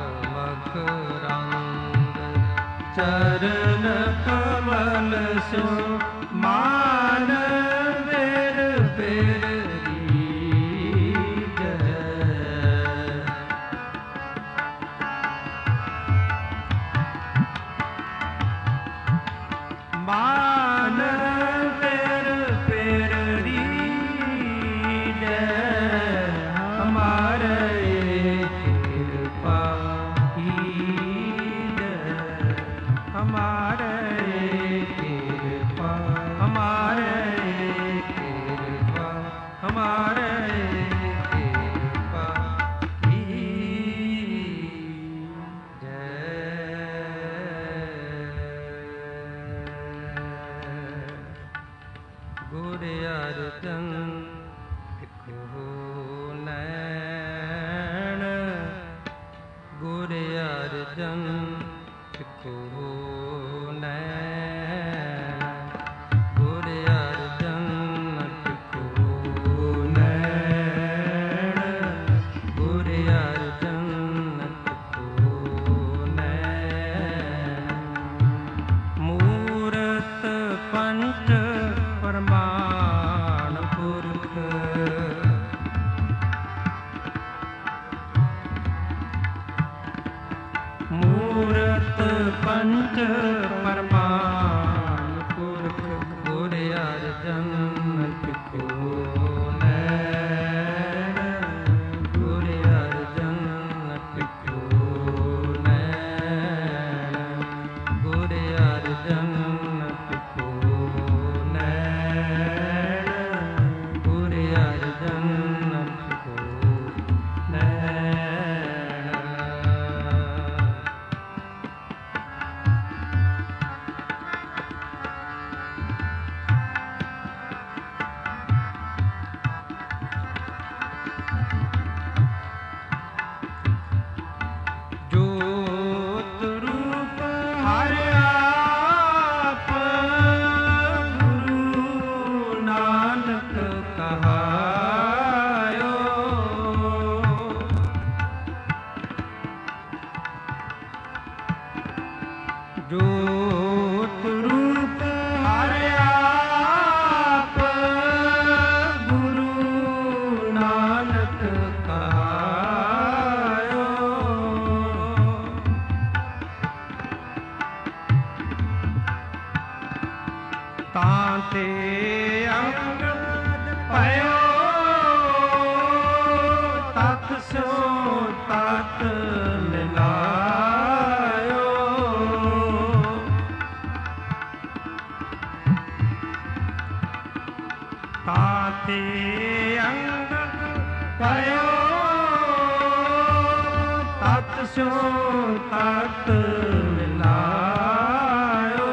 ਮਕਰੰਦ ਚਰਨ ਕਮਲ ਸੋ ਮਾਨ ਵੇਰ ਵੇਰ ਮਾਨ ਫੇਰ ਫੇਰ ਰੀਜੈ ਹਮਾਰੇ ਕਿਰਪਾ ਕੀਜੈ ਹਮਾਰੇ ਕਿਰਪਾ ਹਮਾਰੇ ਕਿਰਪਾ ਹਮਾਰੇ ਕਿਰਪਾ ਕੀਜੈ ਗੁਰ ਅਰਜਨ ਇੱਕੋ ਨੈਣ, ਗੁਰ ਅਰਜਨ ਇੱਕੋ ਨੈਣ, ਗੁਰ ਅਰਜਨ ਇੱਕੋ ਨੈਣ, ਗੁਰ ਅਰਜਨ ਇੱਕੋ ਨੈਣ। ਮੂਰਤ ਪੰਚ ਪ੍ਰਮਾਣ ਪੁਰਖ, ਮੂਰਤ ਪੰਚ ਪ੍ਰਮਾਣ ਪੁਰਖ, ਗੁਰ ਅਰਜਨ ਇੱਕੋ ਨੈਣ, ਗੁਰ ਅਰਜਨ ਇੱਕੋ ਨੈਣ, ਗੁਰ ਅਰਜਨ ਇੱਕੋ ਨੈਣ, ਗੁਰ ਅਰਜਨ ਇੱਕੋ ਨੈਣ। ਜੋਤ ਰੂਪ ਹਰਿ ਆਪ, ਗੁਰੂ ਨਾਨਕ ਕਹਾਇਓ। ਜੋਤ ਰੂਪ ਹਰਿ ਆਪ, ਗੁਰੂ ਨਾਨਕ ਕਹਾਇਓ। ਤਾਂ ਤੇ ਅੰਗਦ ਭਇਓ, ਤਤ ਸੋ ਤਤ ਮਿਲਾਇਓ। ਤਾਂ ਤੇ ਅੰਗਦ ਭਇਓ, ਤਤ ਸੋ ਤਤ ਮਿਲਾਇਓ।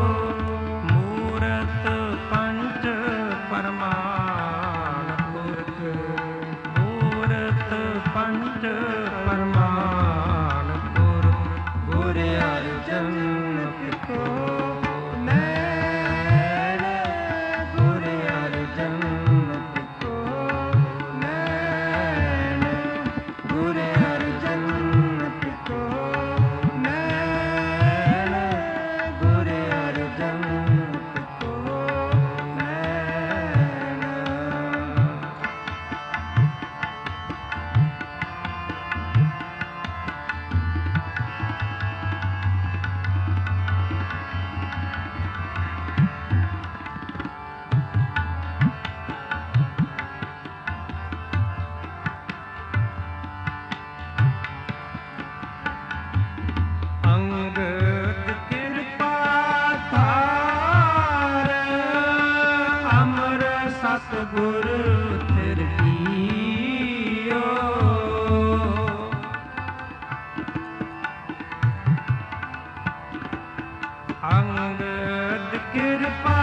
ਮੂਰਤ ਪੰਚ ਪ੍ਰਮਾਣ ਪੁਰਖ, ਮੂਰਤ ਪੰਚ ਪ੍ਰਮਾਣ ਪੁਰਖ, ਗੁਰ ਅਰਜਨ ਇੱਕੋ ਨੈਣ, ਗੁਰ ਅਰਜਨ ਇੱਕੋ ਨੈਣ, ਗੁਰ ਅਰਜਨ ਇੱਕੋ ਨੈਣ, ਗੁਰ ਅਰਜਨ ਇੱਕੋ ਨੈਣ। ਅੰਗਦ ਕਿਰਪਾ ਧਾਰ, ਅਮਰ ਸਤਿਗੁਰ ਤਿਰ ਕੀਓ। ਅੰਗਦ ਕਿਰਪਾ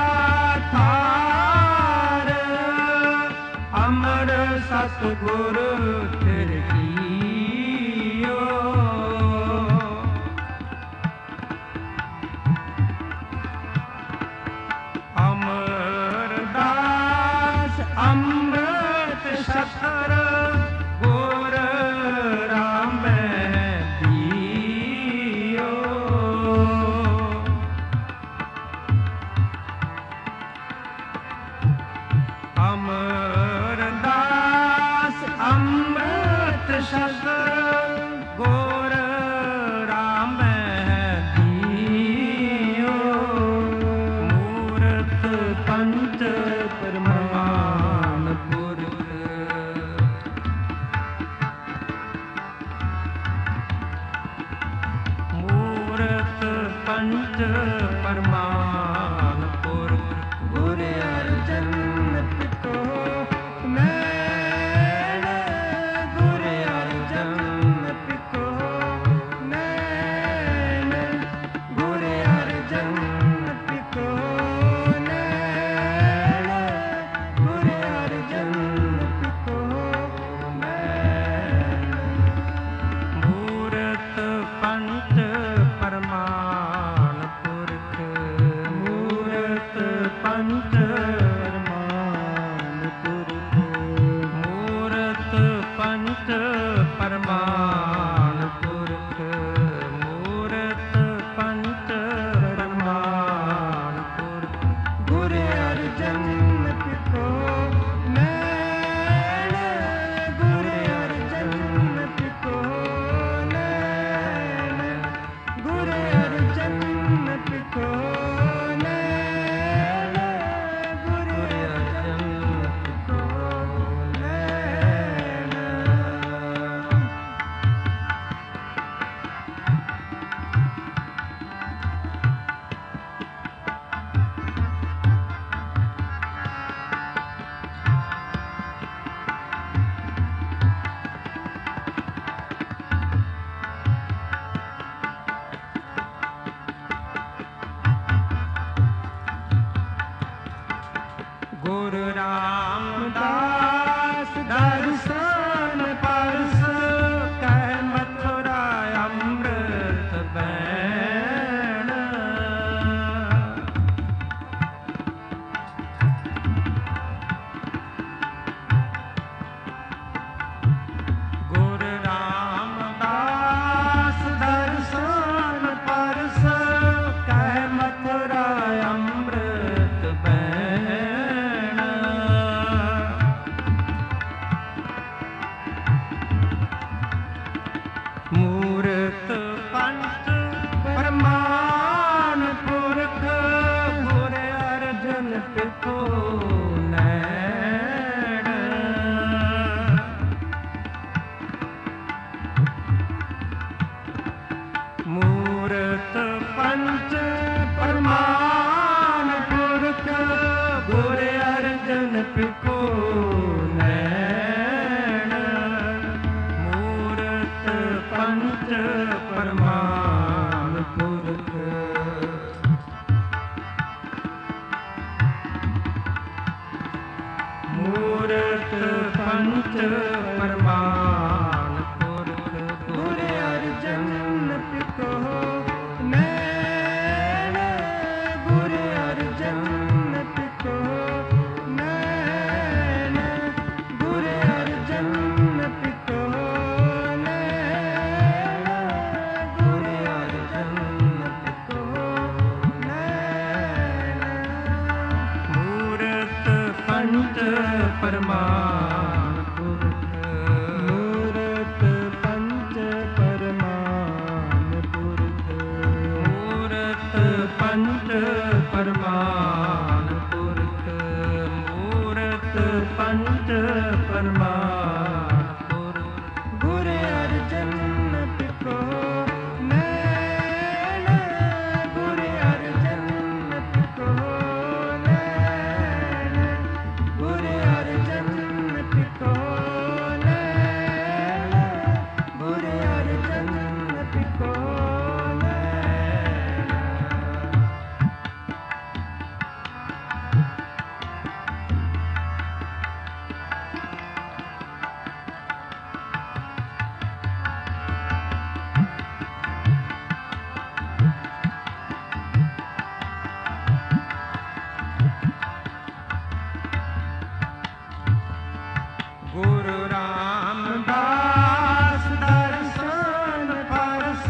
ਧਾਰ, ਅਮਰ ਸਤਿਗੁਰ ਤਿਰ ਕੀਓ। ਅਮਰਦਾਸ ਅੰਮ੍ਰਿਤ ਸ਼ਸਤਰ, ਗੁਰ ਰਾਮੈ ਦੀਓ। ਅਮਰਦਾਸ ਅੰਮ੍ਰਿਤ ਸ਼ਸਤਰ, ਗੁਰ ਰਾਮੈ ਦੀਓ। ਮੂਰਤ ਪੰਚ ਪ੍ਰਮਾਣ ਪੁਰਖ, ਮੂਰਤ ਪੰਚ ਪ੍ਰਮਾਣ ਪੁਰਖ, ਗੁਰ ਅਰਜਨ ਇੱਕੋ ਨੈਣ, ਗੁਰ ਅਰਜਨ ਇੱਕੋ ਨੈਣ, ਗੁਰ ਅਰਜਨ ਇੱਕੋ ਨੈਣ, ਗੁਰੂ ਰਾਮਦਾਸ ਦਰਸ਼ਨ ਪਰਸ ਕਹਿ ਮਥੁਰਾ ਅੰਮ੍ਰਿਤ ਬੈਣ। ਗੁਰੂ ਰਾਮਦਾਸ ਦਰਸ਼ਨ ਪਰਸ ਕਹਿ ਮਥੁਰਾ ਅੰਮ੍ਰਿਤ ਬੈਣ। ਮੂਰਤ ਪੰਚ ਪਰਮਾਨ ਪੁਰਖ ਗੁਰ ਅਰਜਨ ਪਿਖੋ ਨੈਣ। ਮੂਰਤ ਪੰਚ ਪਰਮਾਨ ਪੁਰਖ ਗੁਰ ਅਰਜਨ ਪਿਖੋ ਨੈਣ। ਮੂਰਤ ਪੰਚ ਪਰਮਾਨ ਪੁਰਖ ਮੂਰਤ ਪੰਚ ਪਰਮਾਨ ਪੁਰਖ ਗੁਰ ਅਰਜਨ ਪਿਖੋ ਨੈਣ। ਗੁਰ ਅਰਜਨ ਪਿਖੋ ਨੈਣ। ਗੁਰ ਅਰਜਨ ਪਿਖੋ ਨੈਣ। ਗੁਰ ਅਰਜਨ ਪਿਖੋ ਨੈਣ। ਮੂਰਤ ਪੰਚ ਪਰਮਾਨ ਪੁਰਖ ਮੂਰਤ ਪੰਚ ਪਰਮਾਨ ਪੁਰਖ ਮੂਰਤ ਪੰਚ ਪਰਮਾਨ ਪੁਰਖ ਮੂਰਤ ਪੰਚ ਪਰਮਾਨ ਪੁਰਖ ਗੁਰ ਅਰਜਨ ਪਿਖੋ ਨੈਣ। ਗੁਰ ਅਰਜਨ ਪਿਖੋ ਨੈਣ। ਗੁਰ ਅਰਜਨ ਪਿਖੋ ਨੈਣ। ਗੁਰ ਅਰਜਨ ਪਿਖੋ ਨੈਣ। ਗੁਰੂ ਰਾਮਦਾਸ ਦਰਸ਼ਨ ਪਰਸ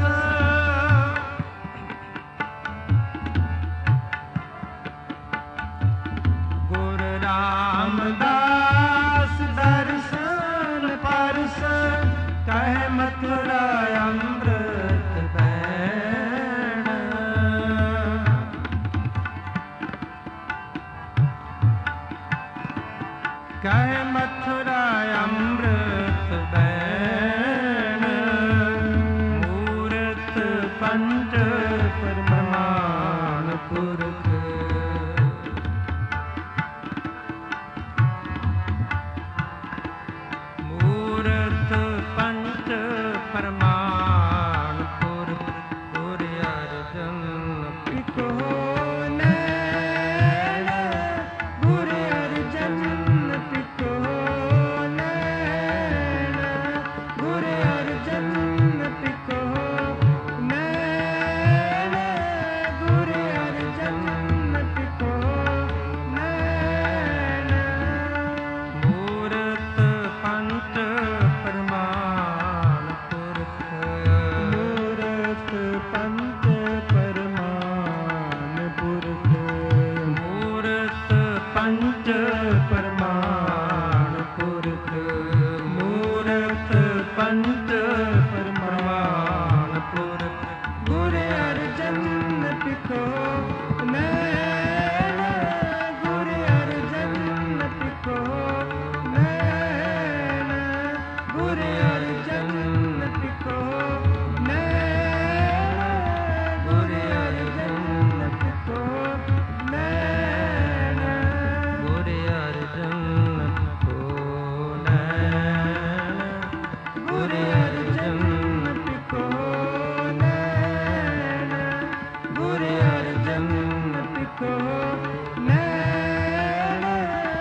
ਗੁਰੂ ਰਾਮਦਾਸ ਦਰਸ਼ਨ ਪਰਸ ਕਹਿ ਮਥੁਰਾ ਅੰਮ੍ਰਿਤ ਬੈਣ। ਕਹਿ ਮਥੁਰਾ ਅੰਮ੍ਰਿਤ ਬੈਣ। ਮੂਰਤ ਪੰਚ ਪਰਮਾਨ ਪੁਰਖ ਮੂਰਤ ਪੰਚ ਪਰਮਾਨ ਪੁਰਖ ਗੁਰ ਅਰਜਨ ਪਿਖੋ ਨੈਣ। ਗੁਰ ਅਰਜਨ ਪਿਖੋ ਨੈਣ। ਗੁਰ ਅਰਜਨ ਪਿਖੋ ਨੈਣ। ਗੁਰ ਅਰਜਨ ਪਿਖੋ ਨੈਣ। ਮੂਰਤ ਪੰਚ ਪਰਮਾਨ ਪੁਰਖ ਮੂਰਤ ਪੰਚ ਪਰਮਾਨ ਪੁਰਖ ਮੂਰਤ ਪੰਚ ਪਰਮਾਨ ਪੁਰਖ ਮੂਰਤ ਪੰਚ ਪਰਮਾਨ ਪੁਰਖ ਗੁਰ ਅਰਜਨ ਪਿਖੋ ਨੈਣ। ਗੁਰ ਅਰਜਨ ਪਿਖੋ ਨੈਣ। ਗੁਰ ਅਰਜਨ ਪਿਖੋ ਨੈਣ। ਗੁਰ ਅਰਜਨ ਪਿਖੋ ਨੈਣ। ਗੁਰ ਅਰਜਨ ਪਿਖੋ ਨੈਣ। ਗੁਰ ਅਰਜਨ ਪਿਖੋ ਨੈਣ। ਗੁਰ ਅਰਜਨ ਪਿਖੋ ਨੈਣ।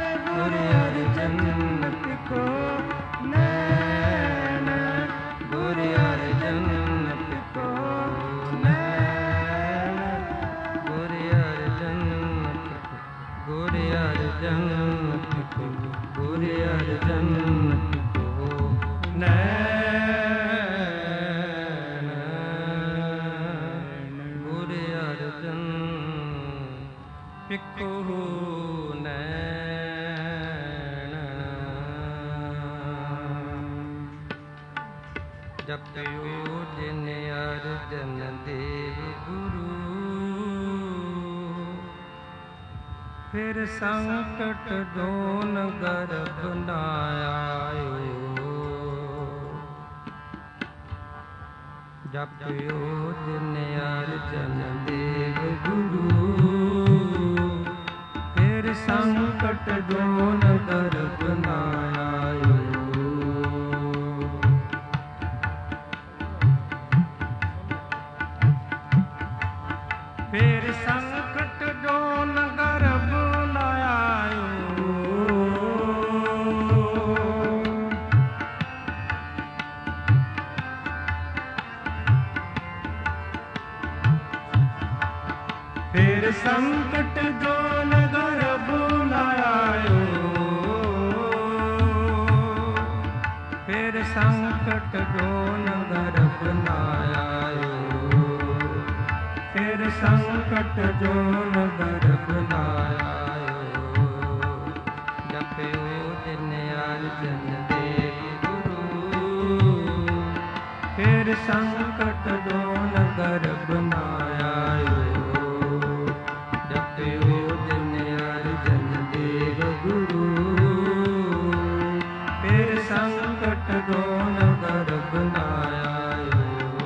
ਪਿੱਖੂ ਨੈਣ ਜਪਿਓ ਜਿਨ ਅਰਜਨ ਦੇਵ ਗੁਰੂ ਫਿਰ ਸੰਕਟ ਦੋਨ ਗਰਭ ਨਾ ਆਇਓ ਜਪਿਓ ਜਿਨ ਅਰਜਨ ਦੇਵ ਗੁਰੂ ਫਿਰ ਸੰਕਟ ਦੋਨ ਗਰਭ ਨਾ ਆਇਓ ਫਿਰ ਸੰਕਟ ਦੋਨ ਗਰਭ ਨਾ ਆਇਓ ਫਿਰ ਸੰਕਟ ਦੋਨ ਗਰਭ ਨਾ ਆਇਓ ਫਿਰ ਸੰਕਟ ਦੋਨ ਗਰਭ ਨਾ ਆਇਓ ਫਿਰ ਸੰਕਟ ਦੋਨ ਗਰਭ ਨਾ ਆਇਓ ਜਪਿਓ ਜਿਨ ਅਰਜਨ ਦੇਵ ਗੁਰੂ ਫਿਰ ਸੰਕਟ ਦੋਨ ਗਰਭ ਨਾ ਆਇਓ ਜਪਿਓ ਜਿਨ ਅਰਜਨ ਦੇਵ ਗੁਰੂ ਫਿਰ ਸੰਕਟ ਦੋਨ ਗਰਭ ਨਾ ਆਇਓ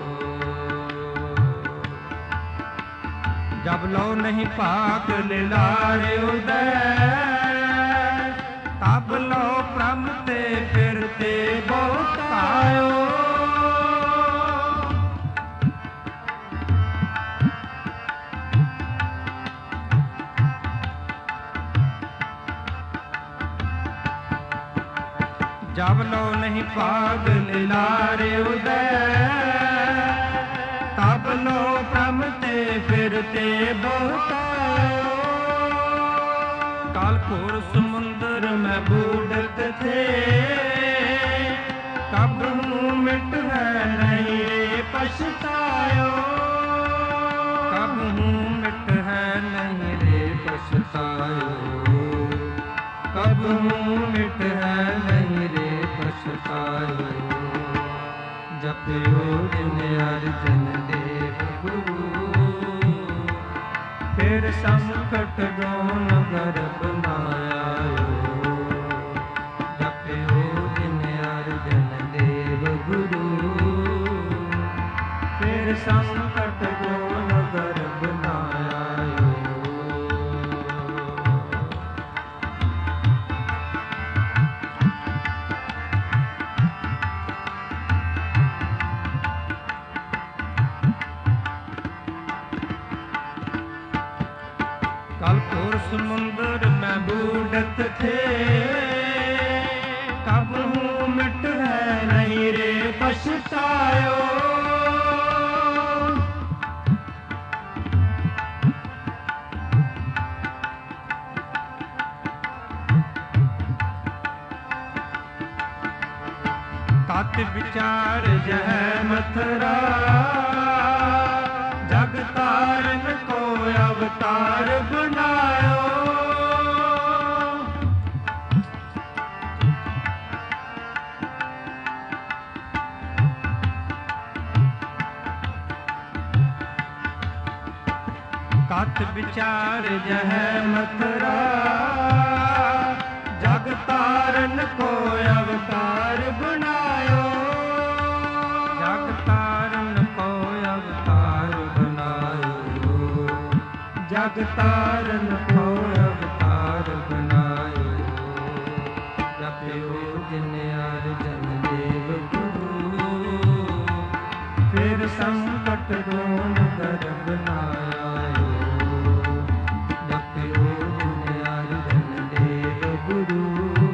जब लो नहीं पाक लिलारे उदय तब लो प्रम ते फिरते बहुत आयो जब लो नहीं पाक लिलारे उदय तब लो प्रम ते फिरते बहुत कालपुर समुंदर में बूढ़त थे कब हूँ मिट है नहीं रे पछतायो कब हूँ मिट है नहीं रे पछतायो कब हूँ मिट है नहीं रे पछतायो जपयो जिन अरजन देव गुरु फिर संकट दोन गरभ ना आयो जपयो जिन अरजन देव गुरु फिर संकट दोन गरभ ना आयो कालपुर समुंदर में बूढ़त थे कब हूँ मिट है नहीं रे पछतायो तत विचार जह मथुरा जग तारन को अवतार बनायो तत विचार जह मथुरा जग तारन को अवतार बनायो जग तारन को अवतार बनायो जग तारन को अवतार बनायो जपयो जिन अरजन देव गुरु फिर संकट दोन गरभ ना आयो जपयो जिन अरजन देव गुरु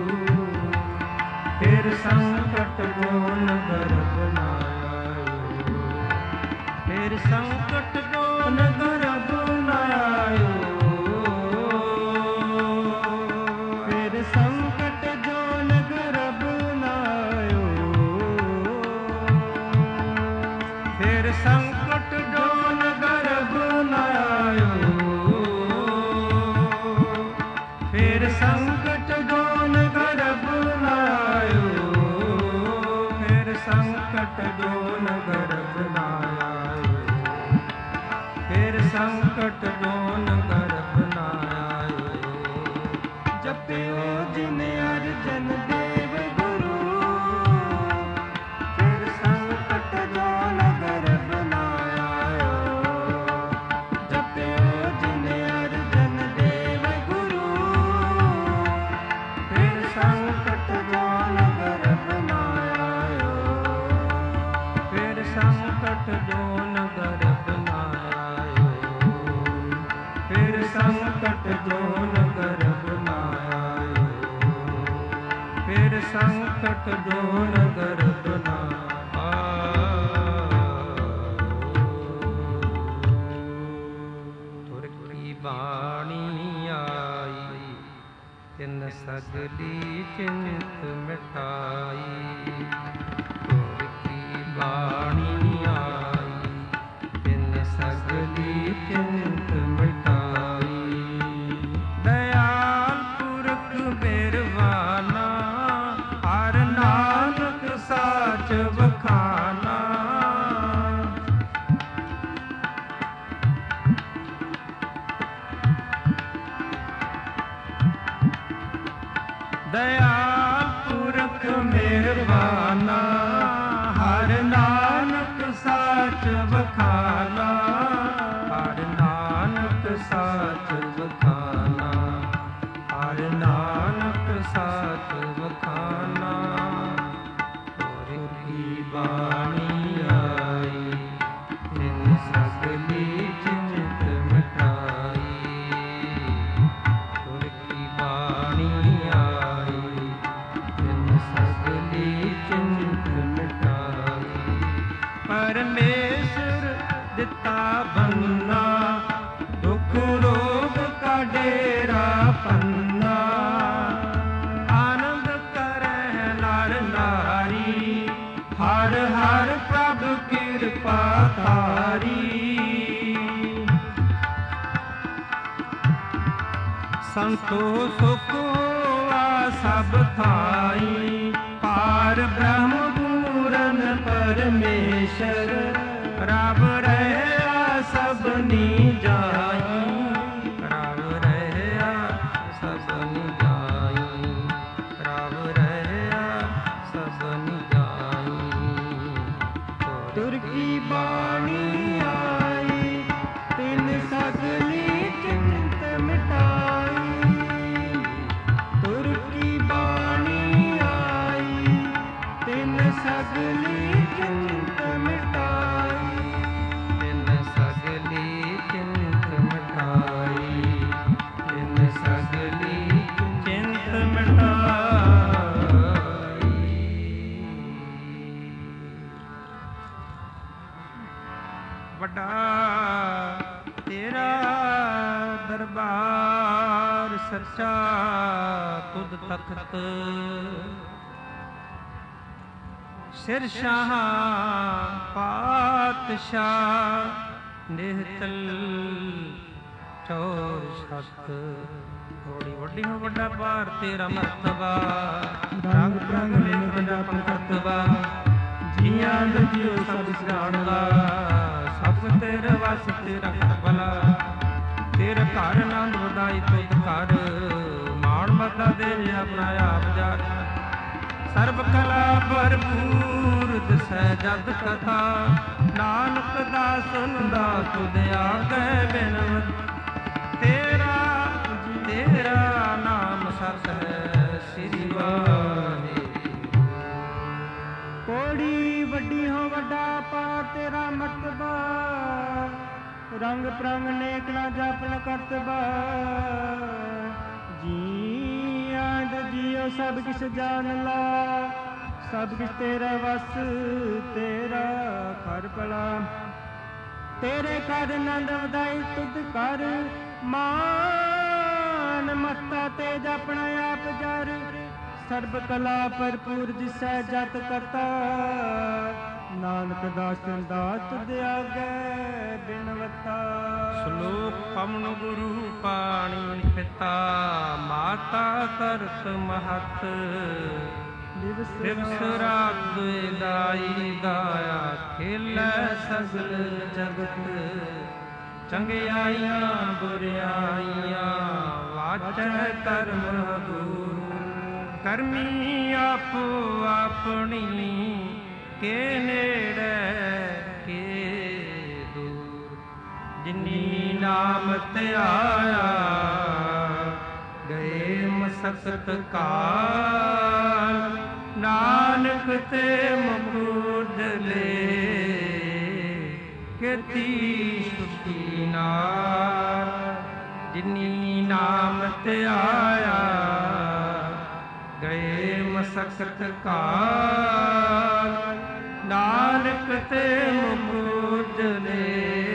फिर संकट दोन गरभ ना आयो फिर संकट दोन गरभ ना आयो फिर संकट दोन गरभ ना आयो फिर संकट दोन ਸੰਕਟ ਜੋਨ ਗਰਭ ਨਾ ਆਇਓ। ਜਪਿਓ ਜਿਨ ਅਰਜਨ ਦੇਵ ਗੁਰੂ, ਫਿਰ ਸੰਕਟ ਜੋਨ ਗਰਭ ਨਾ ਆਇਓ। ਜਪਿਓ ਜਿਨ ਅਰਜਨ ਦੇਵ ਗੁਰੂ, ਫਿਰ ਸੰਕਟ ਜੋਨ ਗਰਭ ਨਾ ਆਇਓ। ਫਿਰ ਸੰਕਟ ਜੋਨ ਗਰਭ ਨਾ ਆਇਓ। ਫਿਰ ਸੰਕਟ ਜੋਨ ਗਰਭ ਨਾ ਆਇਓ। ਫਿਰ ਸੰਕਟ ਜੋਨ ਗਰਭ ਨਾ ਆਇਓ। ਤੁਰ ਕੀ ਬਾਣੀ ਆਈ, ਤਿਨ ਸਗਲੀ ਚਿੰਤ ਮਿਟਾਈ। ਤੁਰ ਕੀ ਬਾਣੀ ਆਈ, ਤਿਨ ਸਗਲੀ ਚਿੰਤ ਮਿਟਾਈ। ਦਇਆਲ ਪੁਰਖ ਮਿਹਰਬਾਨਾ, ਹਰ ਨਾਨਕ ਸਾਚ ਵਖਾਨਾ। ਦਇਆਲ ਪੁਰਖ ਮਿਹਰਬਾਨਾ, ਹਰ ਨਾਨਕ ਸਾਚ ਵਖਾਨਾ। ਹਰ ਨਾਨਕ ਸਾਚ ਵਖਾਨਾ। ਹਰ ਨਾਨਕ ਸਾਚ ਵਖਾਨਾ। ਤੁਰ ਕੀ ਬਾਣੀ ਆਈ, ਤਿਨ ਸਗਲੀ ਚਿੰਤ ਮਿਟਾਈ। ਤੁਰ ਕੀ ਬਾਣੀ ਆਈ, ਤਿਨ ਸਗਲੀ ਚਿੰਤ ਮਿਟਾਈ। ਪਰਮੇਸ਼ਰ ਦਿੱਤਾ ਬੰਨਾ, ਦੁਖ ਰੋਗ ਕਾ ਡੇਰਾ ਪੰਨਾ। ਆਨੰਦ ਕਰਹਿ ਨਰ ਨਾਰੀ, ਹਰ ਹਰ ਪ੍ਰਭ ਕਿਰਪਾ ਧਾਰੀ। ਸੰਤੋ ਸੁਖ ਹੋਆ ਸਭ ਥਾਈ, ਪਾਰ ਬ੍ਰਹਮ ਪੂਰਨ ਪਰਮੇਸ਼ਰ। ਰਬ ਰਹਿਆ ਸਭਨੀ ਜਾਈ। ਰਬ ਰਹਿਆ ਸਭਨੀ ਜਾਈ। ਰਬ ਰਹਿਆ ਸਭਨੀ ਜਾਈ। ਤੁਰ ਕੀ ਬਾਣੀ ਆਈ, ਤਿਨ ਸਗਲੀ ਚਿੰਤ ਮਿਟਾਈ। ਤੁਰ ਕੀ ਬਾਣੀ ਆਈ, ਤਿਨ ਸਗਲੀ ਚਿੰਤ ਮਿਟਾਈ। ਤਿਨ ਸਗਲੀ ਚਿੰਤ ਮਿਟਾਈ। ਤਿਨ ਸਗਲੀ ਚਿੰਤ ਮਿਟਾਈ। ਵੱਡਾ ਤੇਰਾ ਦਰਬਾਰ ਸੱਚਾ ਤੁਧ ਤਖਤ। ਸਿਰ ਸ਼ਾਹ ਪਾਤਸ਼ਾਹ ਨਿਹਤਲ ਚੌਰ ਛਤ। ਥੋੜੀ ਵੱਡੀ ਹੋ ਵੱਡਾ ਭਾਰ ਤੇਰਾ ਮਰਤਬਾ। ਰੰਗ ਰੰਗ ਲੇਖ ਵੱਡਾ ਪੰਕਤਵਾ। ਜੀਆਂ ਦਾ ਜੀਉ ਸਭ ਸਿਆਣਦਾ, ਸਭ ਤੇਰੇ ਵਸ ਤੇਰਾ ਘਰ ਭਲਾ। ਤੇਰੇ ਘਰ ਆਨੰਦ ਵਧਾਈ ਤੁਧ ਘਰ, ਮਾਣ ਮਤਾ ਦੇ ਆਪਣਾ ਆਪ ਜਾਤ। ਸਰਬ ਕਲਾ ਭਰਪੂਰ ਦਿਸੈ ਜਦ ਕਥਾ, ਨਾਨਕ ਦਾਸ ਸੁਨਦਾ ਤੁਧ ਆਗੈ ਬਿਨਵਤ। ਤੇਰਾ ਤੇਰਾ ਨਾਮ ਸਤ ਹੈ ਸ੍ਰੀ ਵਾਹਿਗੁਰੂ। ਕੋੜੀ ਵੱਡੀ ਹੋ ਵੱਡਾ ਪਾ ਤੇਰਾ ਮਰਤਬਾ। ਰੰਗ ਪ੍ਰੰਗ ਨੇਕ ਨਾ ਜਪਨ ਕਰਤਬਾ। ਜੀਆਂ ਦਾ ਜੀਓ ਸਭ ਕਿਛ ਜਾਣ ਲਾ, ਸਭ ਕਿਛ ਤੇਰਾ ਵਸ ਤੇਰਾ ਘਰ ਭਲਾ। ਤੇਰੇ ਘਰ ਆਨੰਦ ਵਧਾਈ ਤੁਧ ਘਰ, ਮਾਨ ਮਸਤਾ ਤੇ ਜਪਣਾ ਆਪ ਜਰ। ਸਰਬ ਕਲਾ ਭਰਪੂਰ ਜਿਸੈ ਜਤ ਕਰਤਾ, ਨਾਨਕ ਦਾਸ ਦਾਤ ਦਿਆਗੈ ਬਿਨਵਤਾ। ਸ਼ਲੋਕ ਪਵਨ ਗੁਰੂ ਪਾਣੀ ਪਿਤਾ, ਮਾਤਾ ਤਰਤ ਮਹਤ। ਦਿਵਸ ਰਾਤ ਦੁਇ ਦਾਈ ਦਾਇਆ, ਖੇਲੈ ਸਗਲ ਜਗਤ। ਚੰਗਿਆਈਆਂ ਬੁਰਿਆਈਆਂ ਵਾਚੈ ਧਰਮ ਦੂਰ। ਕਰਮੀ ਆਪੋ ਆਪਣੀ ਕੇ ਨੇੜੇ ਕੇ ਦੂਰ। ਜਿਨੀ ਨਾਮ ਧਿਆਇਆ ਗਏ ਮਸਕਤ ਕਾਲ। ਨਾਨਕ ਤੇ ਮੁਕੁਦ ਲੈ ਕੀਤੀ ਸੁਖੀ ਨਾਲ। ਜਿਨੀ ਨਾਮ ਧਿਆਇਆ ਗਏ ਮਸਕਤ ਕਾਲ। ਨਾਨਕ ਤੇ ਮੁਕੁਦ ਲੈ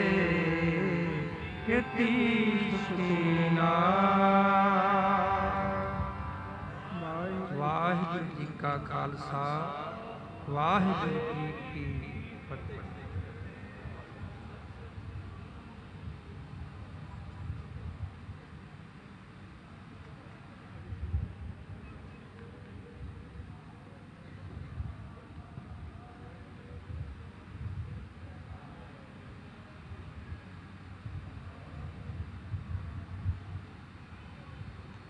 ਕੀਤੀ ਸੁਖੀ ਨਾਲ। ਵਾਹਿਗੁਰੂ ਜੀ ਕਾ ਖਾਲਸਾ, ਵਾਹਿਗੁਰੂ ਜੀ ਕੀ ਫਤਿਹ।